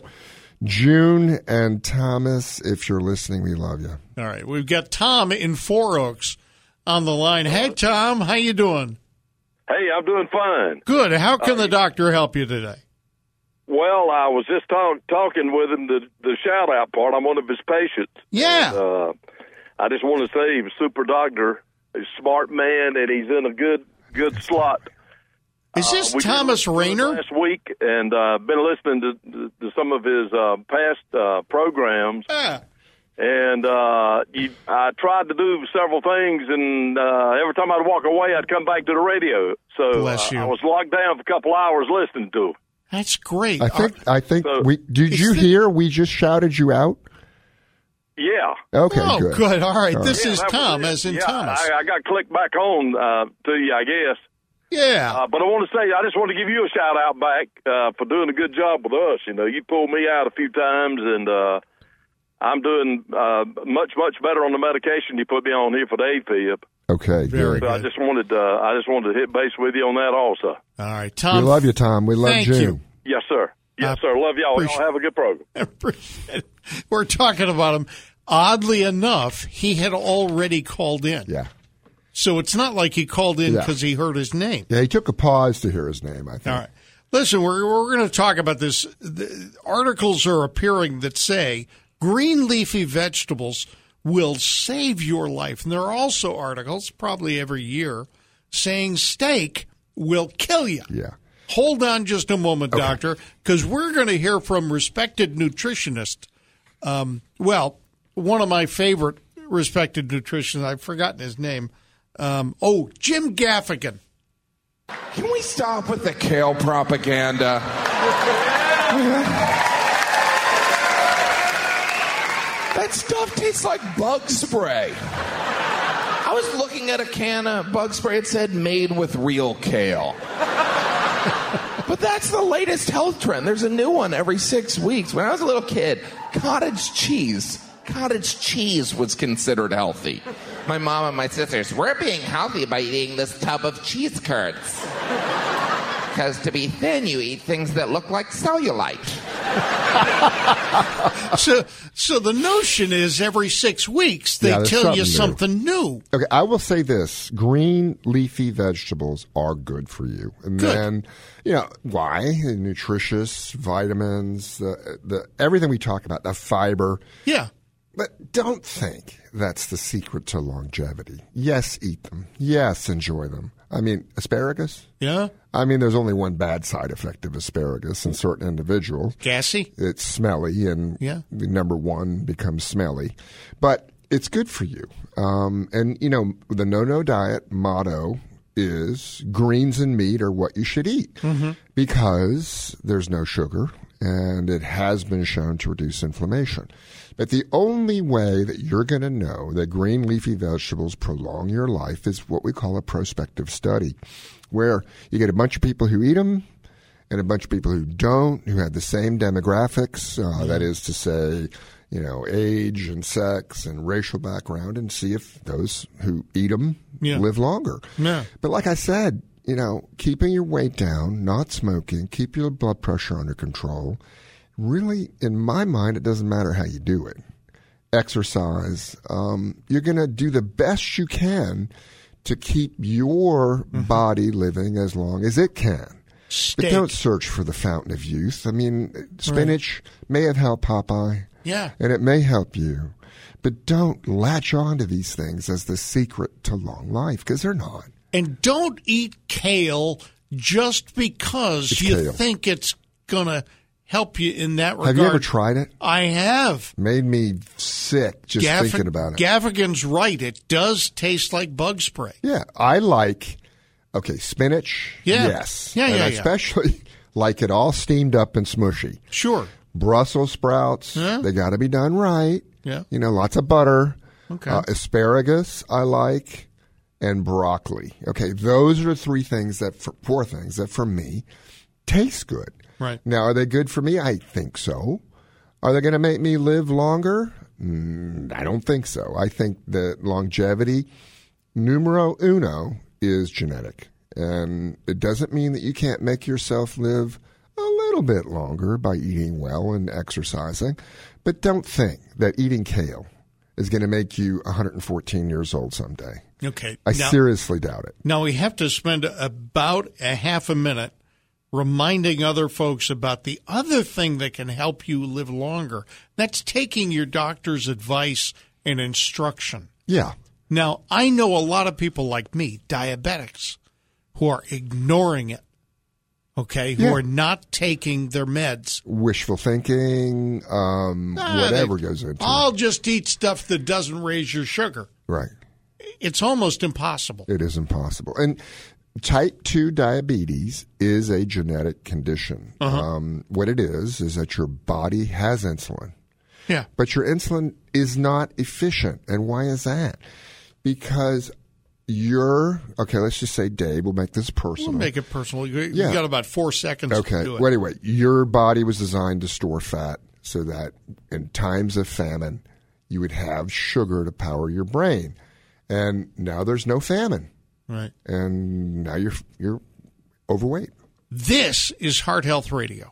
June and Thomas, if you're listening, we love you. All right. We've got Tom in Four Oaks on the line. Hey, Tom, how you doing? Hey, I'm doing fine. Good. How can the doctor help you today? Well, I was just talking with him, the shout-out part. I'm one of his patients. Yeah. And, I just want to say he's a super doctor. He's a smart man, and he's in a good slot. Is this Thomas Rayner? Last week, and been listening to some of his past programs. And I tried to do several things, and every time I'd walk away, I'd come back to the radio. So Bless you. I was locked down for a couple hours listening to him. That's great. I think did you hear we just shouted you out? Yeah. Okay, good. good. All right. All This Yeah, is that was Tom, it. as in Yeah, Thomas. I got clicked back on to you, I guess. Yeah. But I want to say, I just want to give you a shout out back for doing a good job with us. You know, you pulled me out a few times, and I'm doing much better on the medication you put me on here for the AFib. Okay, Very good. So I just wanted to hit base with you on that also. All right, Tom. We love you, Tom. We love thank June. you. Yes, sir. Yes, sir. Love y'all. Y'all have a good program. I appreciate it. We're talking about him. Oddly enough, he had already called in. Yeah. So it's not like he called in because he heard his name. Yeah, he took a pause to hear his name, I think. All right. Listen, we're going to talk about this. The articles are appearing that say green leafy vegetables will save your life. And there are also articles, probably every year, saying steak will kill you. Yeah. Hold on just a moment, doctor, because we're going to hear from respected nutritionist. One of my favorite respected nutritionists, I've forgotten his name. Jim Gaffigan. Can we stop with the kale propaganda? That stuff tastes like bug spray. I was looking at a can of bug spray. It said made with real kale. But that's the latest health trend. There's a new one every 6 weeks. When I was a little kid, cottage cheese was considered healthy. My mom and my sisters, we're being healthy by eating this tub of cheese curds. Because to be thin, you eat things that look like cellulite. So the notion is every 6 weeks they tell you something new. Okay, I will say this. Green leafy vegetables are good for you. And then, why? Nutritious, vitamins, the everything we talk about, the fiber. Yeah. But don't think that's the secret to longevity. Yes, eat them. Yes, enjoy them. I mean, asparagus? Yeah. I mean, there's only one bad side effect of asparagus in certain individuals. Gassy? It's smelly, and the number one becomes smelly. But it's good for you. And, the no-no diet motto is greens and meat are what you should eat because there's no sugar, and it has been shown to reduce inflammation. But the only way that you're going to know that green leafy vegetables prolong your life is what we call a prospective study, where you get a bunch of people who eat them and a bunch of people who don't, who have the same demographics, that is to say, age and sex and racial background, and see if those who eat them live longer. Yeah. But like I said, keeping your weight down, not smoking, keep your blood pressure under control. Really, in my mind, it doesn't matter how you do it. Exercise. You're going to do the best you can to keep your body living as long as it can. But don't search for the fountain of youth. I mean, spinach may have helped Popeye. Yeah. And it may help you. But don't latch on to these things as the secret to long life, because they're not. And don't eat kale just because you think it's going to help you in that regard. Have you ever tried it? I have. Made me sick just thinking about it. Gaffigan's right. It does taste like bug spray. Yeah. I like, spinach. Yeah. Yes. Yeah, and I yeah. especially like it all steamed up and smushy. Sure. Brussels sprouts, they got to be done right. Yeah. Lots of butter. Okay. Asparagus I like, and broccoli. Okay, those are four things that for me taste good. Right. Now, are they good for me? I think so. Are they going to make me live longer? I don't think so. I think that longevity, numero uno, is genetic. And it doesn't mean that you can't make yourself live a little bit longer by eating well and exercising. But don't think that eating kale is going to make you 114 years old someday. Okay. I seriously doubt it. Now, we have to spend about a half a minute reminding other folks about the other thing that can help you live longer. That's taking your doctor's advice and instruction. Yeah. Now, I know a lot of people like me, diabetics, who are ignoring it, okay, who are not taking their meds. Wishful thinking, whatever goes into it. I'll just eat stuff that doesn't raise your sugar. Right. It's almost impossible. It is impossible. And type 2 diabetes is a genetic condition. What it is that your body has insulin. Yeah. But your insulin is not efficient. And why is that? Because let's just say Dave, we'll make this personal. We'll make it personal. You got about 4 seconds to do it. Well, anyway, your body was designed to store fat so that in times of famine, you would have sugar to power your brain. And now there's no famine. Right. And now you're overweight. This is Heart Health Radio.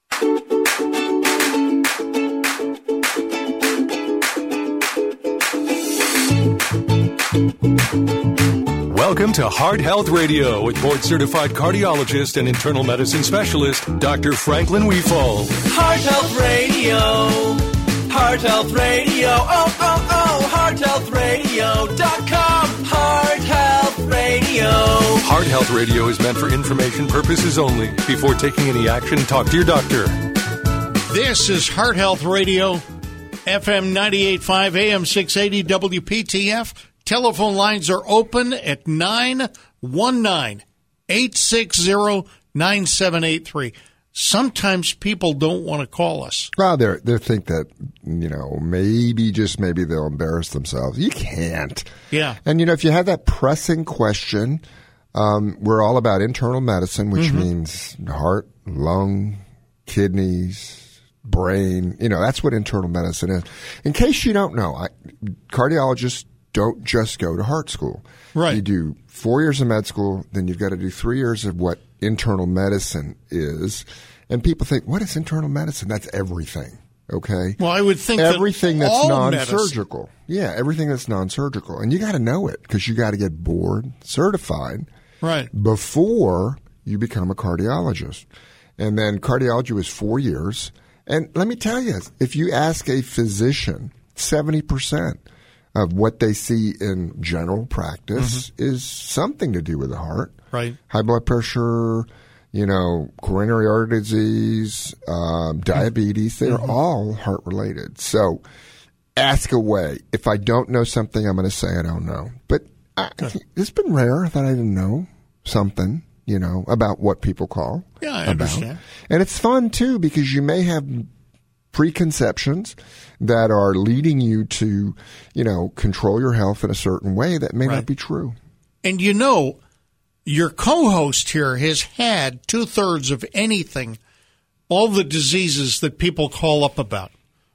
Welcome to Heart Health Radio with board-certified cardiologist and internal medicine specialist, Dr. Franklin Weefall. Heart Health Radio. Heart Health Radio. HeartHealthRadio.com. Heart Health Radio. Heart Health Radio is meant for information purposes only. Before taking any action, talk to your doctor. This is Heart Health Radio, FM 98.5, AM 680, WPTF. Telephone lines are open at 919-860-9783. Sometimes people don't want to call us. Well, they think that, maybe they'll embarrass themselves. You can't. Yeah. And, if you have that pressing question, we're all about internal medicine, which means heart, lung, kidneys, brain. That's what internal medicine is. In case you don't know, cardiologists don't just go to heart school. Right. You do 4 years of med school, then you've got to do 3 years of what internal medicine is. And people think, what is internal medicine? That's everything. Okay. Well, I would think everything that that's all non-surgical. Medicine. Yeah, everything that's non-surgical. And you got to know it because you got to get board certified before you become a cardiologist. And then cardiology was 4 years. And let me tell you, if you ask a physician, 70% of what they see in general practice is something to do with the heart. Right. High blood pressure, coronary artery disease, diabetes, they're all heart related. So ask away. If I don't know something, I'm going to say I don't know. But it's been rare that I didn't know something, about what people call. Yeah, I understand. And it's fun, too, because you may have preconceptions that are leading you to, control your health in a certain way that may not be true. And your co-host here has had 2/3 of anything, all the diseases that people call up about.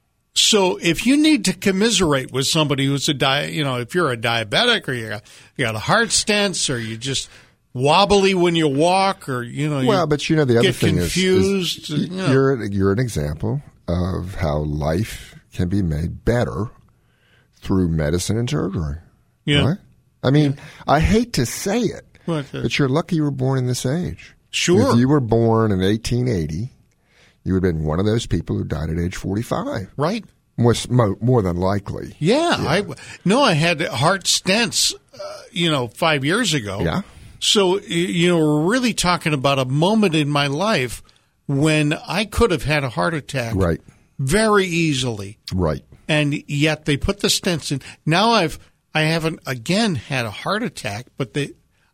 So if you need to commiserate with somebody who's if you're a diabetic or you got a heart stents or you just wobbly when you walk or, the other thing confused, is you're an example of how life can be made better through medicine and surgery. Yeah. Right? I mean, I hate to say it, but you're lucky you were born in this age. Sure. If you were born in 1880, you would have been one of those people who died at age 45. Right. More than likely. Yeah. I had heart stents, 5 years ago. Yeah. So, we're really talking about a moment in my life when I could have had a heart attack very easily. Right. And yet they put the stents in. Now I haven't again had a heart attack, but they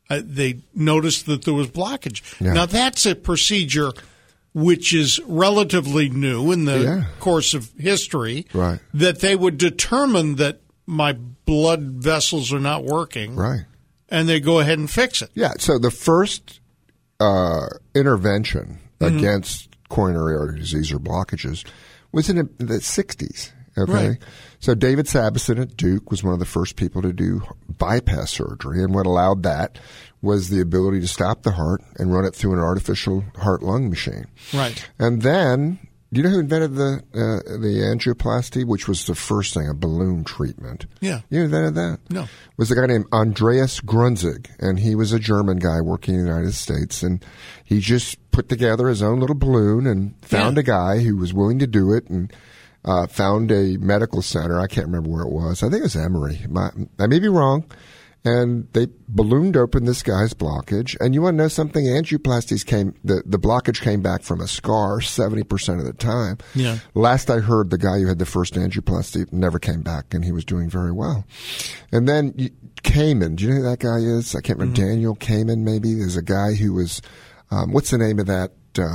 noticed that there was blockage. Yeah. Now that's a procedure which is relatively new in the course of history. Right. That they would determine that my blood vessels are not working. Right. And they go ahead and fix it. Yeah. So the first intervention against coronary artery disease or blockages was in the 60s. Okay. Right. So David Sabason at Duke was one of the first people to do bypass surgery. And what allowed that was the ability to stop the heart and run it through an artificial heart-lung machine. Right. And then, do you know who invented the angioplasty, which was the first thing, a balloon treatment? Yeah. You invented that? No. It was a guy named Andreas Grunzig, and he was a German guy working in the United States, and he just put together his own little balloon and found a guy who was willing to do it, and found a medical center. I can't remember where it was. I think it was Emory. I may be wrong. And they ballooned open this guy's blockage. And you want to know something? Angioplasties the blockage came back from a scar 70% of the time. Yeah. Last I heard, the guy who had the first angioplasty never came back, and he was doing very well. And then Kamen, do you know who that guy is? I can't remember. Daniel Kamen, maybe. There's a guy who was, what's the name of that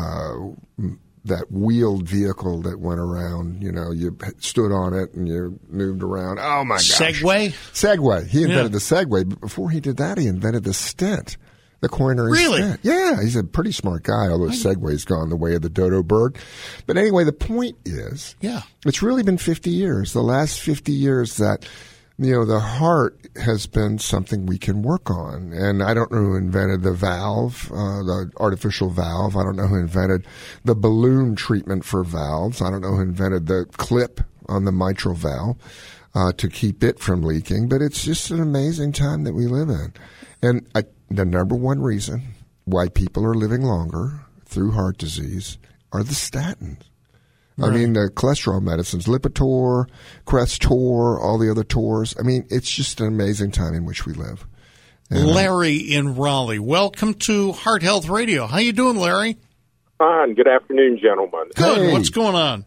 wheeled vehicle that went around, you stood on it and you moved around. Oh, my gosh. Segway. He invented the Segway. But before he did that, he invented the stent, the coronary stent. Yeah, he's a pretty smart guy, although Segway's gone the way of the dodo bird. But anyway, the point is, it's really been 50 years, the last 50 years that, the heart has been something we can work on. And I don't know who invented the valve, the artificial valve. I don't know who invented the balloon treatment for valves. I don't know who invented the clip on the mitral valve to keep it from leaking. But it's just an amazing time that we live in. And the number one reason why people are living longer through heart disease are the statins. Right. I mean, the cholesterol medicines, Lipitor, Crestor, all the other Tors. I mean, it's just an amazing time in which we live. And Larry in Raleigh, welcome to Heart Health Radio. How you doing, Larry? Fine. Good afternoon, gentlemen. Good. Hey. What's going on?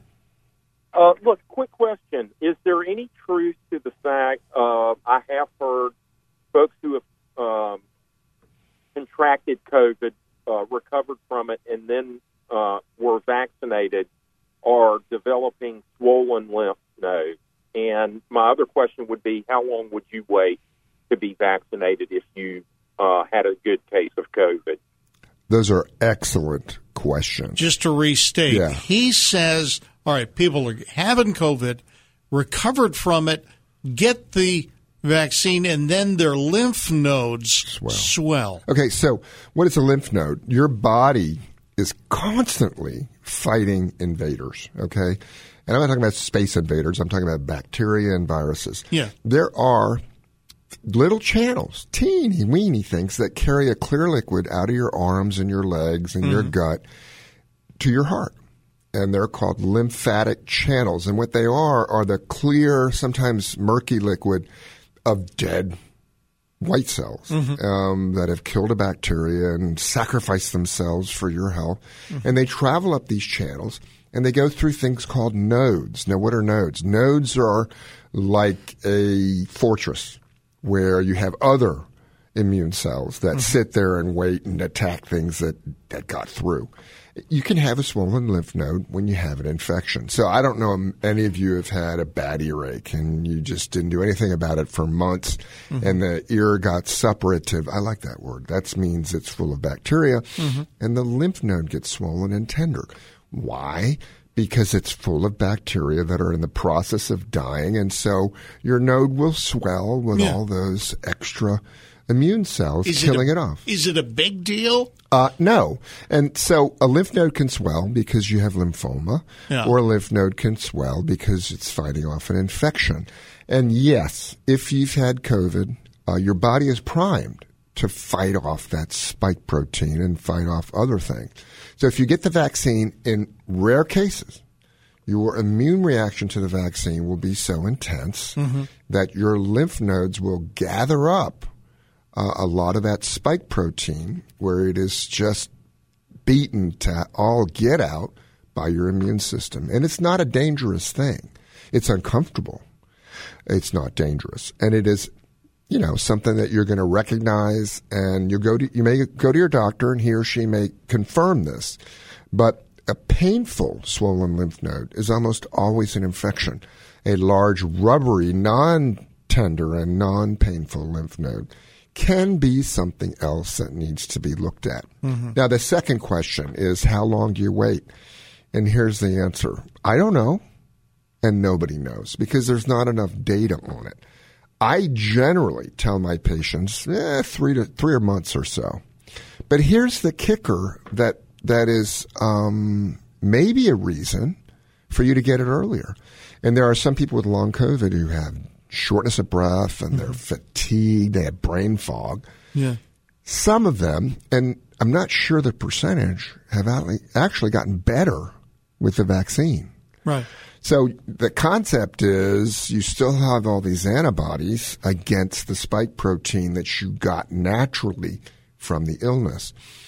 Look, quick question. Is there any truth to the fact I have heard folks who have contracted COVID, recovered from it, and then were vaccinated are developing swollen lymph nodes? And my other question would be, how long would you wait to be vaccinated if you had a good case of COVID? Those are excellent questions. Just to restate, he says, all right, people are having COVID, recovered from it, get the vaccine, and then their lymph nodes swell. Okay, so what is a lymph node? Your body is constantly fighting invaders, okay? And I'm not talking about space invaders. I'm talking about bacteria and viruses. Yeah. There are little channels, teeny weeny things that carry a clear liquid out of your arms and your legs and your gut to your heart. And they're called lymphatic channels. And what they are the clear, sometimes murky liquid of dead white cells that have killed a bacteria and sacrificed themselves for your health. And they travel up these channels, and they go through things called nodes. Now, what are nodes? Nodes are like a fortress where you have other immune cells that sit there and wait and attack things that got through. You can have a swollen lymph node when you have an infection. So I don't know if any of you have had a bad earache and you just didn't do anything about it for months and the ear got suppurative. I like that word. That means it's full of bacteria and the lymph node gets swollen and tender. Why? Because it's full of bacteria that are in the process of dying, and so your node will swell with all those extra immune cells killing it off. Is it a big deal? No. And so a lymph node can swell because you have lymphoma, or a lymph node can swell because it's fighting off an infection. And yes, if you've had COVID, your body is primed to fight off that spike protein and fight off other things. So if you get the vaccine, in rare cases, your immune reaction to the vaccine will be so intense that your lymph nodes will gather up a lot of that spike protein where it is just beaten to all get out by your immune system. And it's not a dangerous thing. It's uncomfortable. It's not dangerous. And it is, something that you're going to recognize, and you may go to your doctor and he or she may confirm this. But a painful swollen lymph node is almost always an infection. A large, rubbery, tender and non-painful lymph node can be something else that needs to be looked at. Mm-hmm. Now, the second question is, how long do you wait? And here's the answer. I don't know, and nobody knows, because there's not enough data on it. I generally tell my patients 3 months or so. But here's the kicker that is maybe a reason for you to get it earlier. And there are some people with long COVID who have shortness of breath and they're fatigued, they have brain fog. Yeah. Some of them, and I'm not sure the percentage, have actually gotten better with the vaccine. Right. So the concept is you still have all these antibodies against the spike protein that you got naturally from the illness.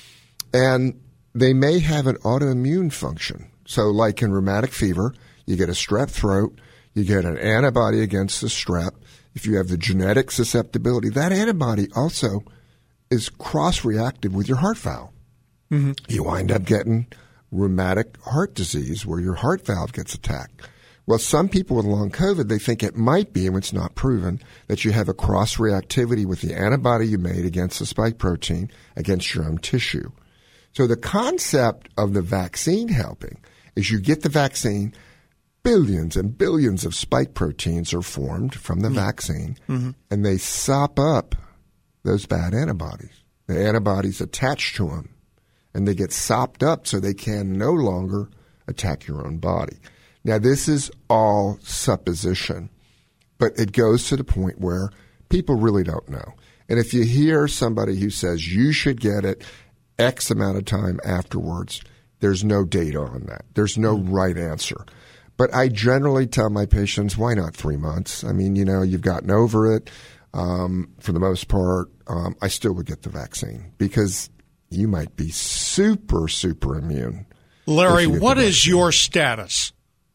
And they may have an autoimmune function. So like in rheumatic fever, you get a strep throat, you get an antibody against the strep. If you have the genetic susceptibility, that antibody also is cross-reactive with your heart valve. Mm-hmm. You wind up getting rheumatic heart disease where your heart valve gets attacked. Well, some people with long COVID, they think it might be, and it's not proven, that you have a cross-reactivity with the antibody you made against the spike protein against your own tissue. So the concept of the vaccine helping is you get the vaccine, billions and billions of spike proteins are formed from the vaccine, and they sop up those bad antibodies. The antibodies attach to them, and they get sopped up so they can no longer attack your own body. Now, this is all supposition, but it goes to the point where people really don't know. And if you hear somebody who says you should get it X amount of time afterwards, there's no data on that. There's no right answer. But I generally tell my patients, why not 3 months? I mean, you've gotten over it. For the most part, I still would get the vaccine because you might be super, super immune. Larry, what is your status?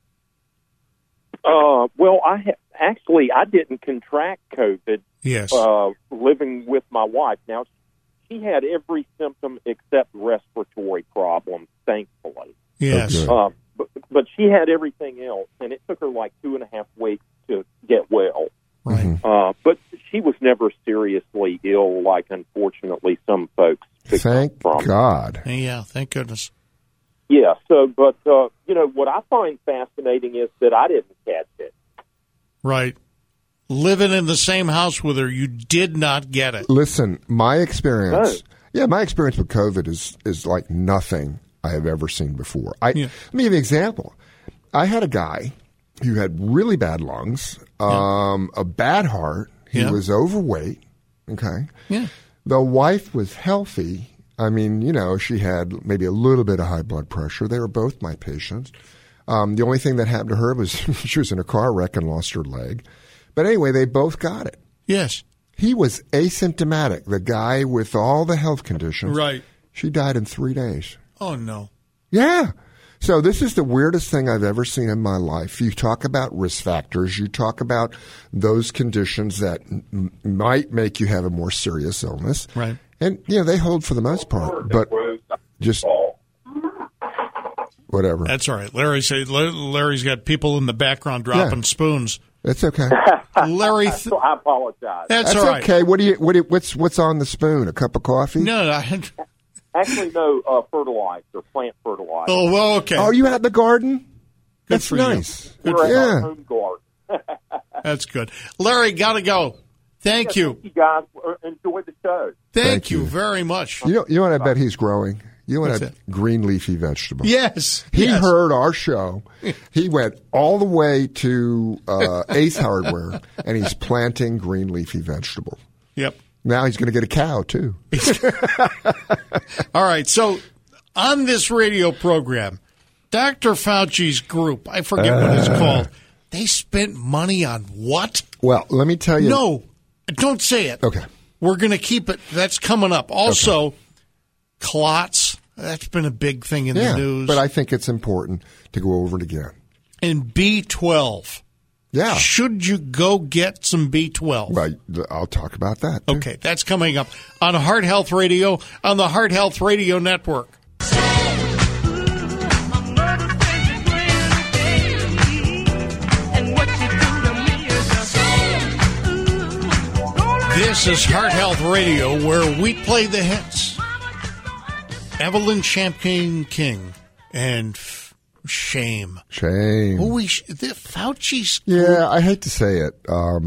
Well, I didn't contract COVID. Yes. Living with my wife. Now, she had every symptom except respiratory problems, thankfully. Yes. But she had everything else, and it took her like 2.5 weeks to get well. Right. But she was never seriously ill, like unfortunately some folks. Thank God. Yeah, thank goodness. Yeah. So, but what I find fascinating is that I didn't catch it. Right. Living in the same house with her, you did not get it. Listen, my experience with COVID is like nothing I have ever seen before. Let me give you an example. I had a guy who had really bad lungs, a bad heart. He was overweight. Okay. Yeah. The wife was healthy. I mean, she had maybe a little bit of high blood pressure. They were both my patients. The only thing that happened to her was she was in a car wreck and lost her leg. But anyway, they both got it. Yes. He was asymptomatic. The guy with all the health conditions. Right. She died in 3 days. Oh, no. Yeah. So this is the weirdest thing I've ever seen in my life. You talk about risk factors. You talk about those conditions that might make you have a more serious illness. Right. And, they hold for the most part. But just whatever. That's all right. Larry's got people in the background dropping spoons. That's okay. Larry, I apologize. That's all right. Okay. What's on the spoon? A cup of coffee? No. Actually, no, fertilizer, plant fertilizer. Oh, well, okay. Oh, you had the garden? That's for nice. We're at our home garden. That's good. Larry, got to go. Thank you. Thank you, guys. Enjoy the show. Thank you very much. You know what I bet he's growing? Green leafy vegetables. Yes. He heard our show. He went all the way to Ace Hardware, and he's planting green leafy vegetables. Yep. Now he's going to get a cow, too. All right. So on this radio program, Dr. Fauci's group, I forget what it's called, they spent money on what? Well, let me tell you. No, don't say it. Okay. We're going to keep it. That's coming up. Also, clots. That's been a big thing in the news. But I think it's important to go over it again. And B12. Yeah. Should you go get some B12? Right. I'll talk about that, too. Okay, that's coming up on Heart Health Radio, on the Heart Health Radio Network. This is Heart Health Radio, where we play the hits. Evelyn Champagne King and Shame. Shame. The Fauci's. Yeah, I hate to say it.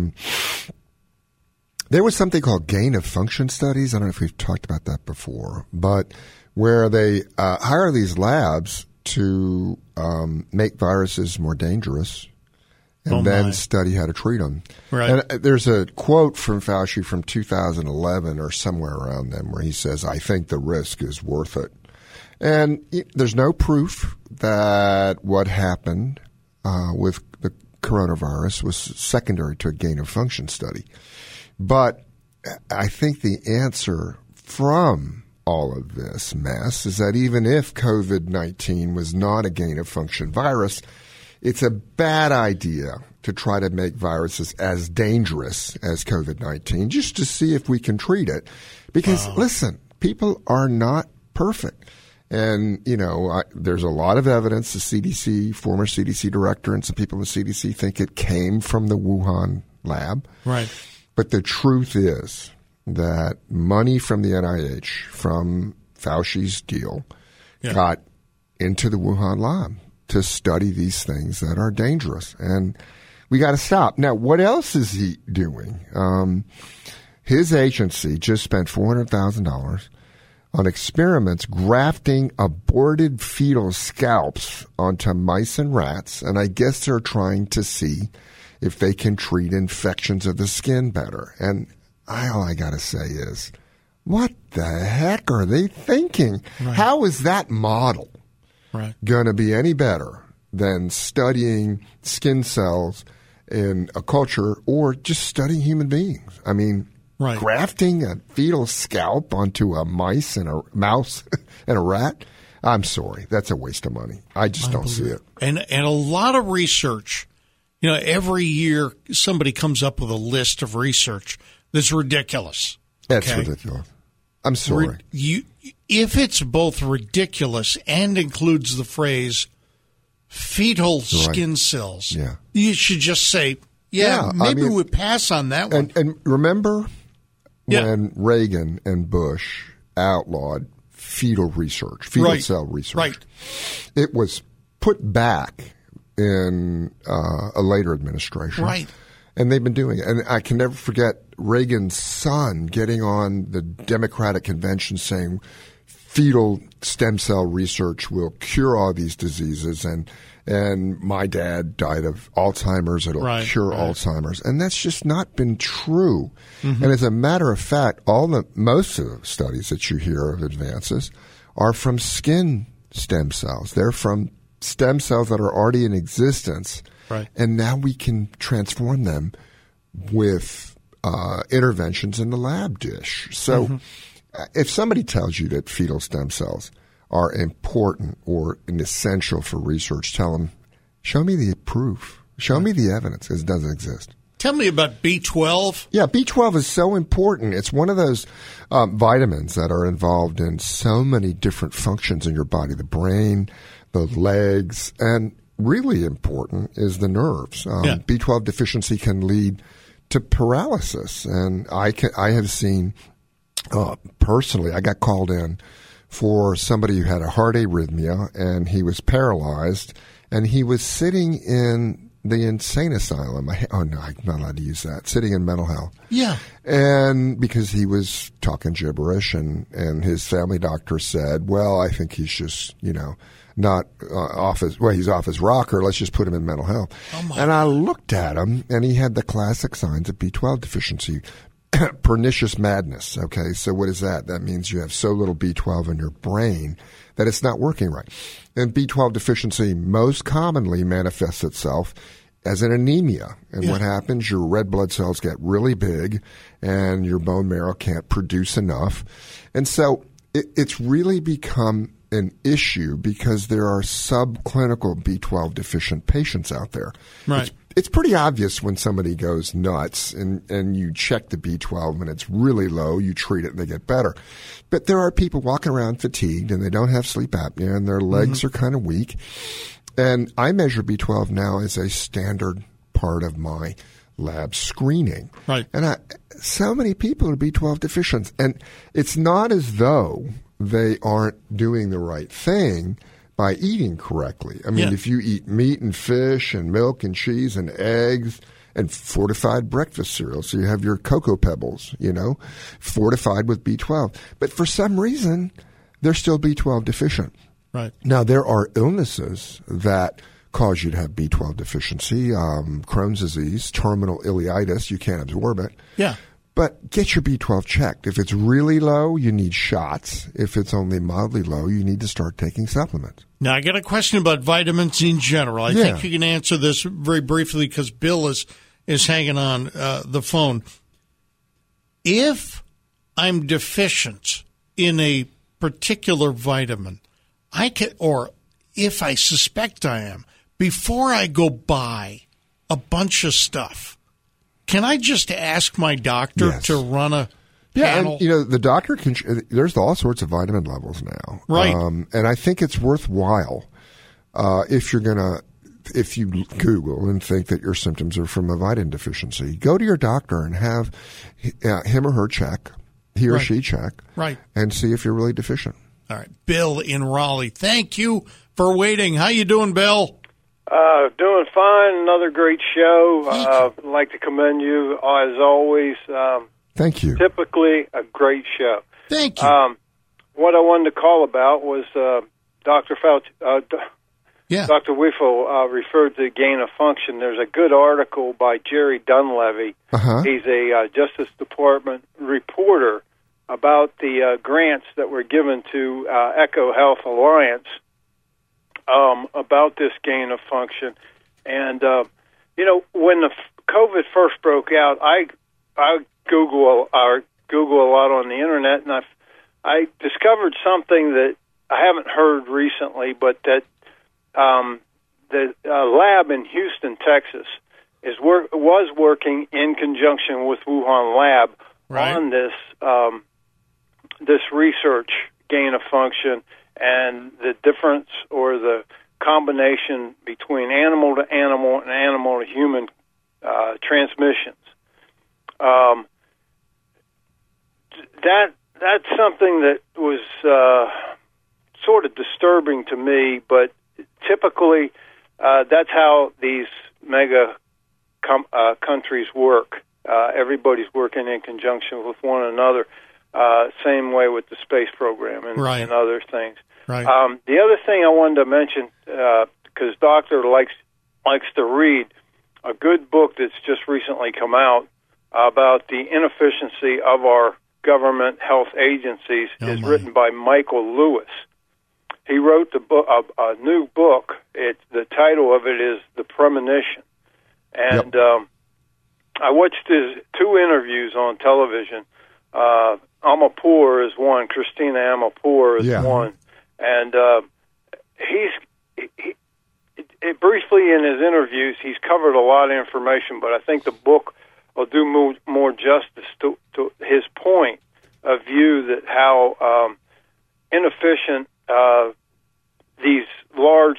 There was something called gain of function studies. I don't know if we've talked about that before, but where they hire these labs to make viruses more dangerous and then study how to treat them. Right. And there's a quote from Fauci from 2011 or somewhere around then where he says, "I think the risk is worth it." And there's no proof that what happened with the coronavirus was secondary to a gain of function study. But I think the answer from all of this mess is that even if COVID-19 was not a gain of function virus, it's a bad idea to try to make viruses as dangerous as COVID-19 just to see if we can treat it. Because, listen, people are not perfect. And, there's a lot of evidence. The CDC, former CDC director and some people in the CDC think it came from the Wuhan lab. Right. But the truth is that money from the NIH, from Fauci's deal, got into the Wuhan lab to study these things that are dangerous. And we got to stop. Now, what else is he doing? His agency just spent $400,000 on experiments grafting aborted fetal scalps onto mice and rats. And I guess they're trying to see if they can treat infections of the skin better. And all I got to say is, what the heck are they thinking? Right. How is that model going to be any better than studying skin cells in a culture or just studying human beings? I mean, grafting a fetal scalp onto a mouse and a rat? I'm sorry. That's a waste of money. I just don't see it. And a lot of research. Every year somebody comes up with a list of research that's ridiculous. That's ridiculous. I'm sorry. If it's both ridiculous and includes the phrase fetal skin cells, you should just say, maybe we pass on that one. And remember when Reagan and Bush outlawed fetal cell research? Right. It was put back in a later administration. Right. And they've been doing it. And I can never forget Reagan's son getting on the Democratic convention saying fetal stem cell research will cure all these diseases. And my dad died of Alzheimer's. It'll cure Alzheimer's. And that's just not been true. Mm-hmm. And as a matter of fact, most of the studies that you hear of advances are from skin stem cells. They're from stem cells that are already in existence, and now we can transform them with interventions in the lab dish. So if somebody tells you that fetal stem cells are important or essential for research, tell them, show me the proof. Show me the evidence. It doesn't exist. Tell me about B12. Yeah, B12 is so important. It's one of those vitamins that are involved in so many different functions in your body, the brain, the legs, and really important is the nerves. B12 deficiency can lead to paralysis. And I have seen, personally, I got called in for somebody who had a heart arrhythmia, and he was paralyzed, and he was sitting in the insane asylum. I'm not allowed to use that. Sitting in mental health. Yeah. And because he was talking gibberish, and his family doctor said, well, I think he's just, not he's off his rocker. Let's just put him in mental health. And I looked at him, and he had the classic signs of B12 deficiency. Pernicious madness. Okay, so what is that? That means you have so little B12 in your brain that it's not working right. And B12 deficiency most commonly manifests itself as an anemia. And what happens? Your red blood cells get really big, and your bone marrow can't produce enough. And so it's really become an issue because there are subclinical B12 deficient patients out there. Right. It's pretty obvious when somebody goes nuts and you check the B12 and it's really low, you treat it and they get better. But there are people walking around fatigued and they don't have sleep apnea and their legs are kind of weak. And I measure B12 now as a standard part of my lab screening. Right. And so many people are B12 deficient. And it's not as though they aren't doing the right thing by eating correctly. I mean, if you eat meat and fish and milk and cheese and eggs and fortified breakfast cereal, so you have your Cocoa Pebbles, fortified with B12. But for some reason, they're still B12 deficient. Right. Now, there are illnesses that cause you to have B12 deficiency, Crohn's disease, terminal ileitis. You can't absorb it. Yeah. But get your B12 checked. If it's really low, you need shots. If it's only mildly low, you need to start taking supplements. Now, I got a question about vitamins in general. I think you can answer this very briefly because Bill is hanging on the phone. If I'm deficient in a particular vitamin, I can, or if I suspect I am, before I go buy a bunch of stuff, can I just ask my doctor to run a panel? And, the doctor can. There's all sorts of vitamin levels now, right? And I think it's worthwhile if you Google and think that your symptoms are from a vitamin deficiency, go to your doctor and have him or her check, he or she check, and see if you're really deficient. All right, Bill in Raleigh. Thank you for waiting. How you doing, Bill? Doing fine. Another great show. I'd like to commend you, as always. Thank you. Typically a great show. Thank you. What I wanted to call about was Dr. Fauci. Dr. Wiefel referred to gain of function. There's a good article by Jerry Dunleavy. He's a Justice Department reporter about the grants that were given to Echo Health Alliance about this gain of function. And, when the COVID first broke out, I Google a lot on the Internet, and I discovered something that I haven't heard recently, but that the lab in Houston, Texas, was working in conjunction with Wuhan Lab on this research gain of function and the difference or the combination between animal to animal and animal to human transmissions. That's something that was sort of disturbing to me, but typically that's how these mega countries work. Everybody's working in conjunction with one another. Same way with the space program and other things. Right. The other thing I wanted to mention, because Doctor likes to read, a good book that's just recently come out about the inefficiency of our government health agencies is written by Michael Lewis. He wrote a new book. The title of it is The Premonition. And I watched his 2 interviews on television. Amirpour is one. Christina Amirpour is one. And he briefly in his interviews, he's covered a lot of information, but I think the book will do more justice to his point of view that how inefficient these large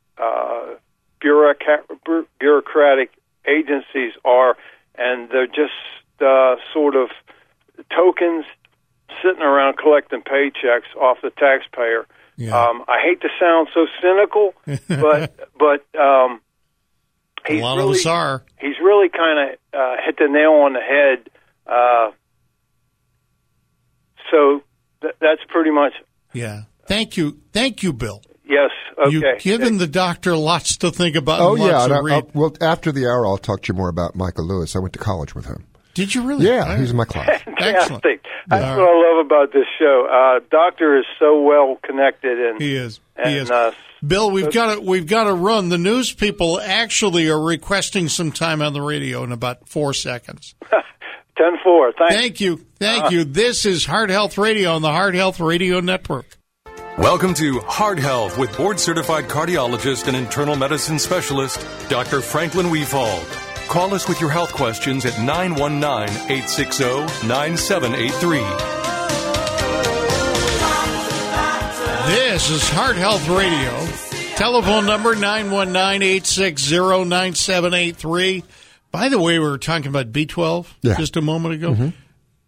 bureaucratic agencies are, and they're just sort of tokens sitting around collecting paychecks off the taxpayer. I hate to sound so cynical, but a lot of us are. He's really kind of hit the nail on the head. So that's pretty much. Yeah. Thank you, Bill. Yes. Okay. You've given the doctor lots to think about. Oh, and lots to read. well, after the hour, I'll talk to you more about Michael Lewis. I went to college with him. Did you really? Yeah, he's in my class. Fantastic. That's what I love about this show. Doctor is so well connected, and he is. Bill, we've got to run. The news people actually are requesting some time on the radio in about 4 seconds. 10-4. Thank you. This is Heart Health Radio on the Heart Health Radio Network. Welcome to Heart Health with board-certified cardiologist and internal medicine specialist, Dr. Franklin Weefald. Call us with your health questions at 919-860-9783. This is Heart Health Radio. Telephone number 919-860-9783. By the way, we were talking about B12 just a moment ago. Mm-hmm.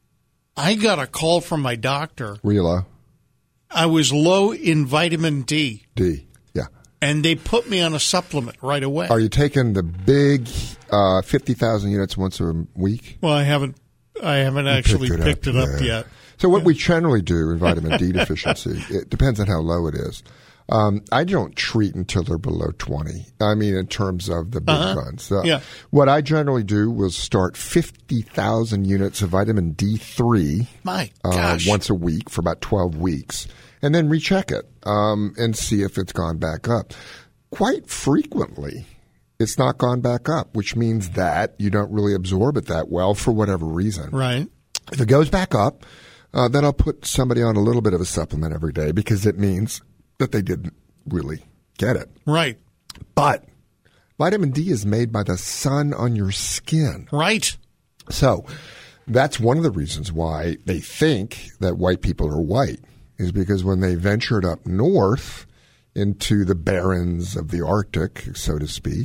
I got a call from my doctor. Were you low? I was low in vitamin D. Yeah. And they put me on a supplement right away. Are you taking the big 50,000 units once a week? Well, I haven't actually picked it up yet. So what we generally do in vitamin D deficiency, it depends on how low it is. I don't treat until they're below 20. I mean, in terms of the big guns. What I generally do was start 50,000 units of vitamin D3 once a week for about 12 weeks, and then recheck it and see if it's gone back up. Quite frequently, it's not gone back up, which means that you don't really absorb it that well for whatever reason. Right. If it goes back up, then I'll put somebody on a little bit of a supplement every day because it means that they didn't really get it. Right. But vitamin D is made by the sun on your skin. Right. So that's one of the reasons why they think that white people are white, is because when they ventured up north into the barrens of the Arctic, so to speak,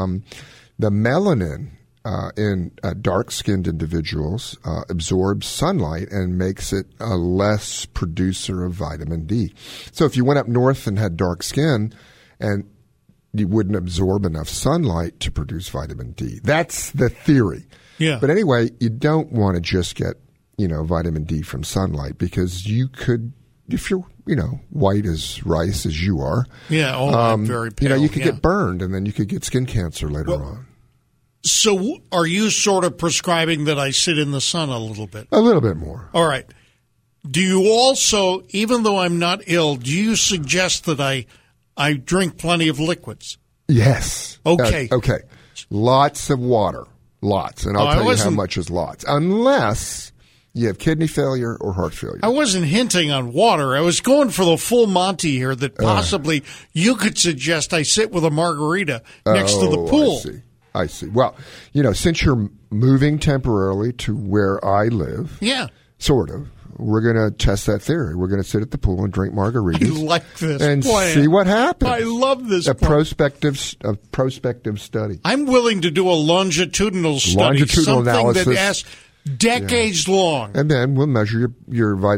the melanin in dark-skinned individuals absorbs sunlight and makes it a less producer of vitamin D. So if you went up north and had dark skin, and you wouldn't absorb enough sunlight to produce vitamin D. That's the theory. Yeah. But anyway, you don't want to just get, vitamin D from sunlight, because you could, if you're, white as rice as you are. Yeah. I'm very pale. You could get burned, and then you could get skin cancer later on. So are you sort of prescribing that I sit in the sun a little bit? A little bit more. All right. Do you also, even though I'm not ill, do you suggest that I drink plenty of liquids? Yes. Okay. Okay. Lots of water. Lots. And I'll tell you how much is lots. Unless you have kidney failure or heart failure. I wasn't hinting on water. I was going for the full Monty here, that possibly you could suggest I sit with a margarita next to the pool. I see. Well, since you're moving temporarily to where I live, sort of, we're going to test that theory. We're going to sit at the pool and drink margaritas. I like this and plan. See what happens. I love this. A prospective study. I'm willing to do a longitudinal study, something analysis that asks decades long, and then we'll measure your vitamin